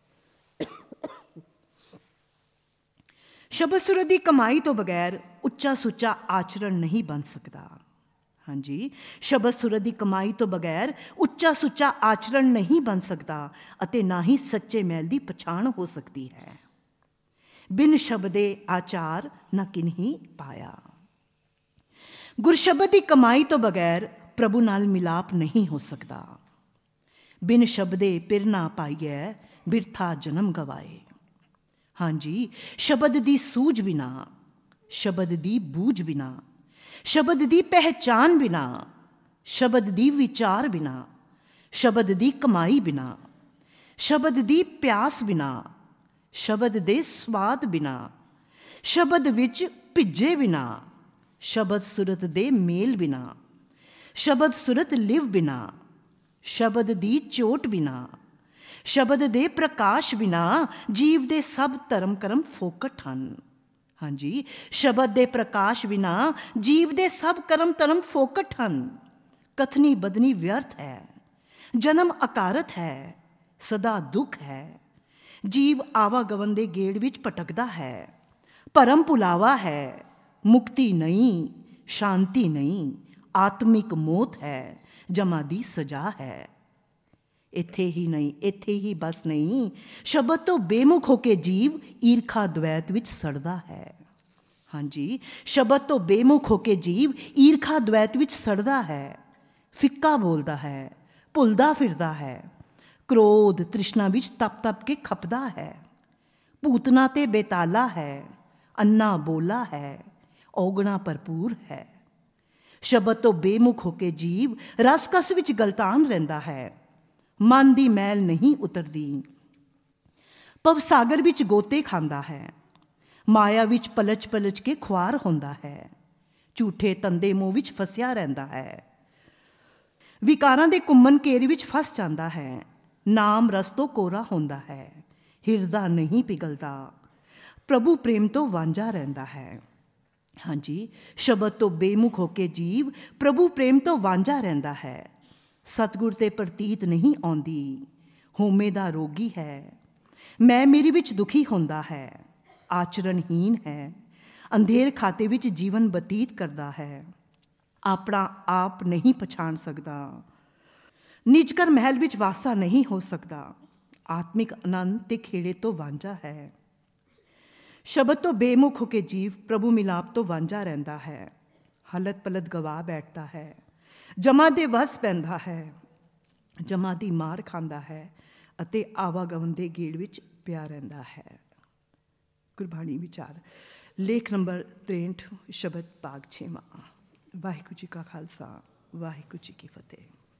ਸ਼ਬਦ ਸੁਰਤ ਦੀ ਕਮਾਈ ਤੋਂ ਬਗੈਰ ਉੱਚਾ ਸੁੱਚਾ ਆਚਰਣ ਨਹੀਂ ਬਣ ਸਕਦਾ। ਹਾਂਜੀ, ਸ਼ਬਦ ਸੁਰਤ ਦੀ ਕਮਾਈ ਤੋਂ ਬਗੈਰ ਉੱਚਾ ਸੁੱਚਾ ਆਚਰਣ ਨਹੀਂ ਬਣ ਸਕਦਾ ਅਤੇ ਨਾ ਹੀ ਸੱਚੇ ਮੈਲ ਦੀ ਪਛਾਣ ਹੋ ਸਕਦੀ ਹੈ। ਬਿਨ ਸ਼ਬਦੇ ਆਚਾਰ ਨਾ ਕਿਨਹੀ ਪਾਇਆ। ਗੁਰਸ਼ਬਦ ਦੀ ਕਮਾਈ ਤੋਂ ਬਗੈਰ ਪ੍ਰਭੂ ਨਾਲ ਮਿਲਾਪ ਨਹੀਂ ਹੋ ਸਕਦਾ। ਬਿਨ ਸ਼ਬਦੇ ਪਿਰ ਨਾ ਪਾਈਐ, ਬਿਰਥਾ ਜਨਮ ਗਵਾਏ। ਹਾਂਜੀ, ਸ਼ਬਦ ਦੀ ਸੂਝ ਬਿਨਾ, ਸ਼ਬਦ ਦੀ ਬੂਝ ਬਿਨਾ, ਸ਼ਬਦ ਦੀ ਪਹਿਚਾਨ ਬਿਨਾ, ਸ਼ਬਦ ਦੀ ਵਿਚਾਰ ਬਿਨਾ, ਸ਼ਬਦ ਦੀ ਕਮਾਈ ਬਿਨਾ, ਸ਼ਬਦ ਦੀ ਪਿਆਸ ਬਿਨਾ, ਸ਼ਬਦ ਦੇ ਸਵਾਦ ਬਿਨਾ, ਸ਼ਬਦ ਵਿੱਚ ਭਿੱਜੇ ਬਿਨਾ, ਸ਼ਬਦ ਸੁਰਤ ਦੇ ਮੇਲ ਬਿਨਾ, ਸ਼ਬਦ ਸੁਰਤ ਲਿਵ ਬਿਨਾ, ਸ਼ਬਦ ਦੀ ਚੋਟ ਬਿਨਾ, ਸ਼ਬਦ ਦੇ ਪ੍ਰਕਾਸ਼ ਬਿਨਾ ਜੀਵ ਦੇ ਸਭ ਧਰਮ ਕਰਮ ਫੋਕਟ ਹਨ। ਹਾਂਜੀ, ਸ਼ਬਦ ਦੇ ਪ੍ਰਕਾਸ਼ ਬਿਨਾ ਜੀਵ ਦੇ ਸਭ ਕਰਮ ਧਰਮ ਫੋਕਟ ਹਨ। ਕਥਨੀ ਬਦਨੀ ਵਿਅਰਥ ਹੈ, ਜਨਮ ਅਕਾਰਤ ਹੈ, ਸਦਾ ਦੁੱਖ ਹੈ। ਜੀਵ ਆਵਾਗਮਨ ਦੇ ਗੇੜ ਵਿੱਚ ਭਟਕਦਾ ਹੈ। ਭਰਮ ਭੁਲਾਵਾ ਹੈ, ਮੁਕਤੀ ਨਹੀਂ, ਸ਼ਾਂਤੀ ਨਹੀਂ, ਆਤਮਿਕ ਮੌਤ ਹੈ, ਜਮਾ ਦੀ ਸਜ਼ਾ ਹੈ। ਇੱਥੇ ਹੀ ਨਹੀਂ, ਇੱਥੇ ਹੀ ਬਸ ਨਹੀਂ, ਸ਼ਬਦ ਤੋਂ ਬੇਮੁਖ ਹੋ ਕੇ ਜੀਵ ਈਰਖਾ ਦਵੈਤ ਵਿੱਚ ਸੜਦਾ ਹੈ। ਹਾਂਜੀ, ਸ਼ਬਦ ਤੋਂ ਬੇਮੁਖ ਹੋ ਕੇ ਜੀਵ ਈਰਖਾ ਦਵੈਤ ਵਿੱਚ ਸੜਦਾ ਹੈ, ਫਿੱਕਾ ਬੋਲਦਾ ਹੈ, ਭੁੱਲਦਾ ਫਿਰਦਾ ਹੈ, ਕ੍ਰੋਧ ਤ੍ਰਿਸ਼ਨਾ ਵਿੱਚ ਤਪ ਤਪ ਕੇ ਖਪਦਾ ਹੈ, ਭੂਤਨਾ ਤੇ ਬੇਤਾਲਾ ਹੈ, ਅੰਨਾ ਬੋਲਾ ਹੈ, ਔਗਣਾ ਭਰਪੂਰ ਹੈ। ਸ਼ਬਦ ਤੋਂ ਬੇਮੁਖ ਹੋ ਕੇ ਜੀਵ ਰਸ-ਕਸ ਵਿੱਚ ਗਲਤਾਨ ਰਹਿੰਦਾ ਹੈ, ਮਨ ਦੀ ਮੈਲ ਨਹੀਂ ਉਤਰਦੀ, ਭਵਸਾਗਰ ਵਿੱਚ ਗੋਤੇ ਖਾਂਦਾ ਹੈ, ਮਾਇਆ ਵਿੱਚ ਪਲਚ ਪਲਚ ਕੇ ਖੁਆਰ ਹੁੰਦਾ ਹੈ, ਝੂਠੇ ਤੰਦੇ ਮੋਹ ਵਿੱਚ ਫਸਿਆ ਰਹਿੰਦਾ ਹੈ, ਵਿਕਾਰਾਂ ਦੇ ਘੁੰਮਣ ਘੇਰ ਵਿੱਚ ਫਸ ਜਾਂਦਾ ਹੈ, ਨਾਮ ਰਸ ਤੋਂ ਕੋਰਾ ਹੁੰਦਾ ਹੈ, ਹਿਰਦਾ ਨਹੀਂ ਪਿਘਲਦਾ, ਪ੍ਰਭੂ ਪ੍ਰੇਮ ਤੋਂ ਵਾਂਝਾ ਰਹਿੰਦਾ ਹੈ। ਹਾਂਜੀ, ਸ਼ਬਦ ਤੋਂ ਬੇਮੁਖ ਹੋ ਕੇ ਜੀਵ ਪ੍ਰਭੂ ਪ੍ਰੇਮ ਤੋਂ ਵਾਂਝਾ ਰਹਿੰਦਾ ਹੈ, ਸਤਿਗੁਰ ਤੇ ਪ੍ਰਤੀਤ ਨਹੀਂ ਆਉਂਦੀ, ਹੋਮੇ ਦਾ ਰੋਗੀ ਹੈ, ਮੈਂ ਮੇਰੀ ਵਿੱਚ ਦੁਖੀ ਹੁੰਦਾ ਹੈ, ਆਚਰਣਹੀਨ ਹੈ, ਅੰਧੇਰ ਖਾਤੇ ਵਿੱਚ ਜੀਵਨ ਬਤੀਤ ਕਰਦਾ ਹੈ, ਆਪਣਾ ਆਪ ਨਹੀਂ ਪਛਾਣ ਸਕਦਾ, ਨਿਜ ਘਰ ਮਹਿਲ ਵਿੱਚ ਵਾਸਾ ਨਹੀਂ ਹੋ ਸਕਦਾ, ਆਤਮਿਕ ਆਨੰਦ ਤੇ ਖੇੜੇ ਤੋਂ ਵਾਂਝਾ ਹੈ। ਸ਼ਬਦ ਤੋਂ ਬੇਮੁਖ ਹੋ ਕੇ ਜੀਵ ਪ੍ਰਭੂ ਮਿਲਾਪ ਤੋਂ ਵਾਂਝਾ ਰਹਿੰਦਾ ਹੈ, ਹਲਤ ਪਲਤ ਗਵਾ ਬੈਠਦਾ ਹੈ, ਜਮਾ ਦੇ ਵਸ ਪੈਂਦਾ ਹੈ, ਜਮਾ ਦੀ ਮਾਰ ਖਾਂਦਾ ਹੈ ਅਤੇ ਆਵਾਗਮਨ ਦੇ ਗੇੜ ਵਿੱਚ ਪਿਆ ਰਹਿੰਦਾ ਹੈ। ਗੁਰਬਾਣੀ ਵਿਚਾਰ, ਲੇਖ ਨੰਬਰ ਤ੍ਰੇਹਠ, ਸ਼ਬਦ ਭਾਗ ਛੇਵਾਂ। ਵਾਹਿਗੁਰੂ ਜੀ ਕਾ ਖਾਲਸਾ, ਵਾਹਿਗੁਰੂ ਜੀ ਕੀ ਫਤਿਹ।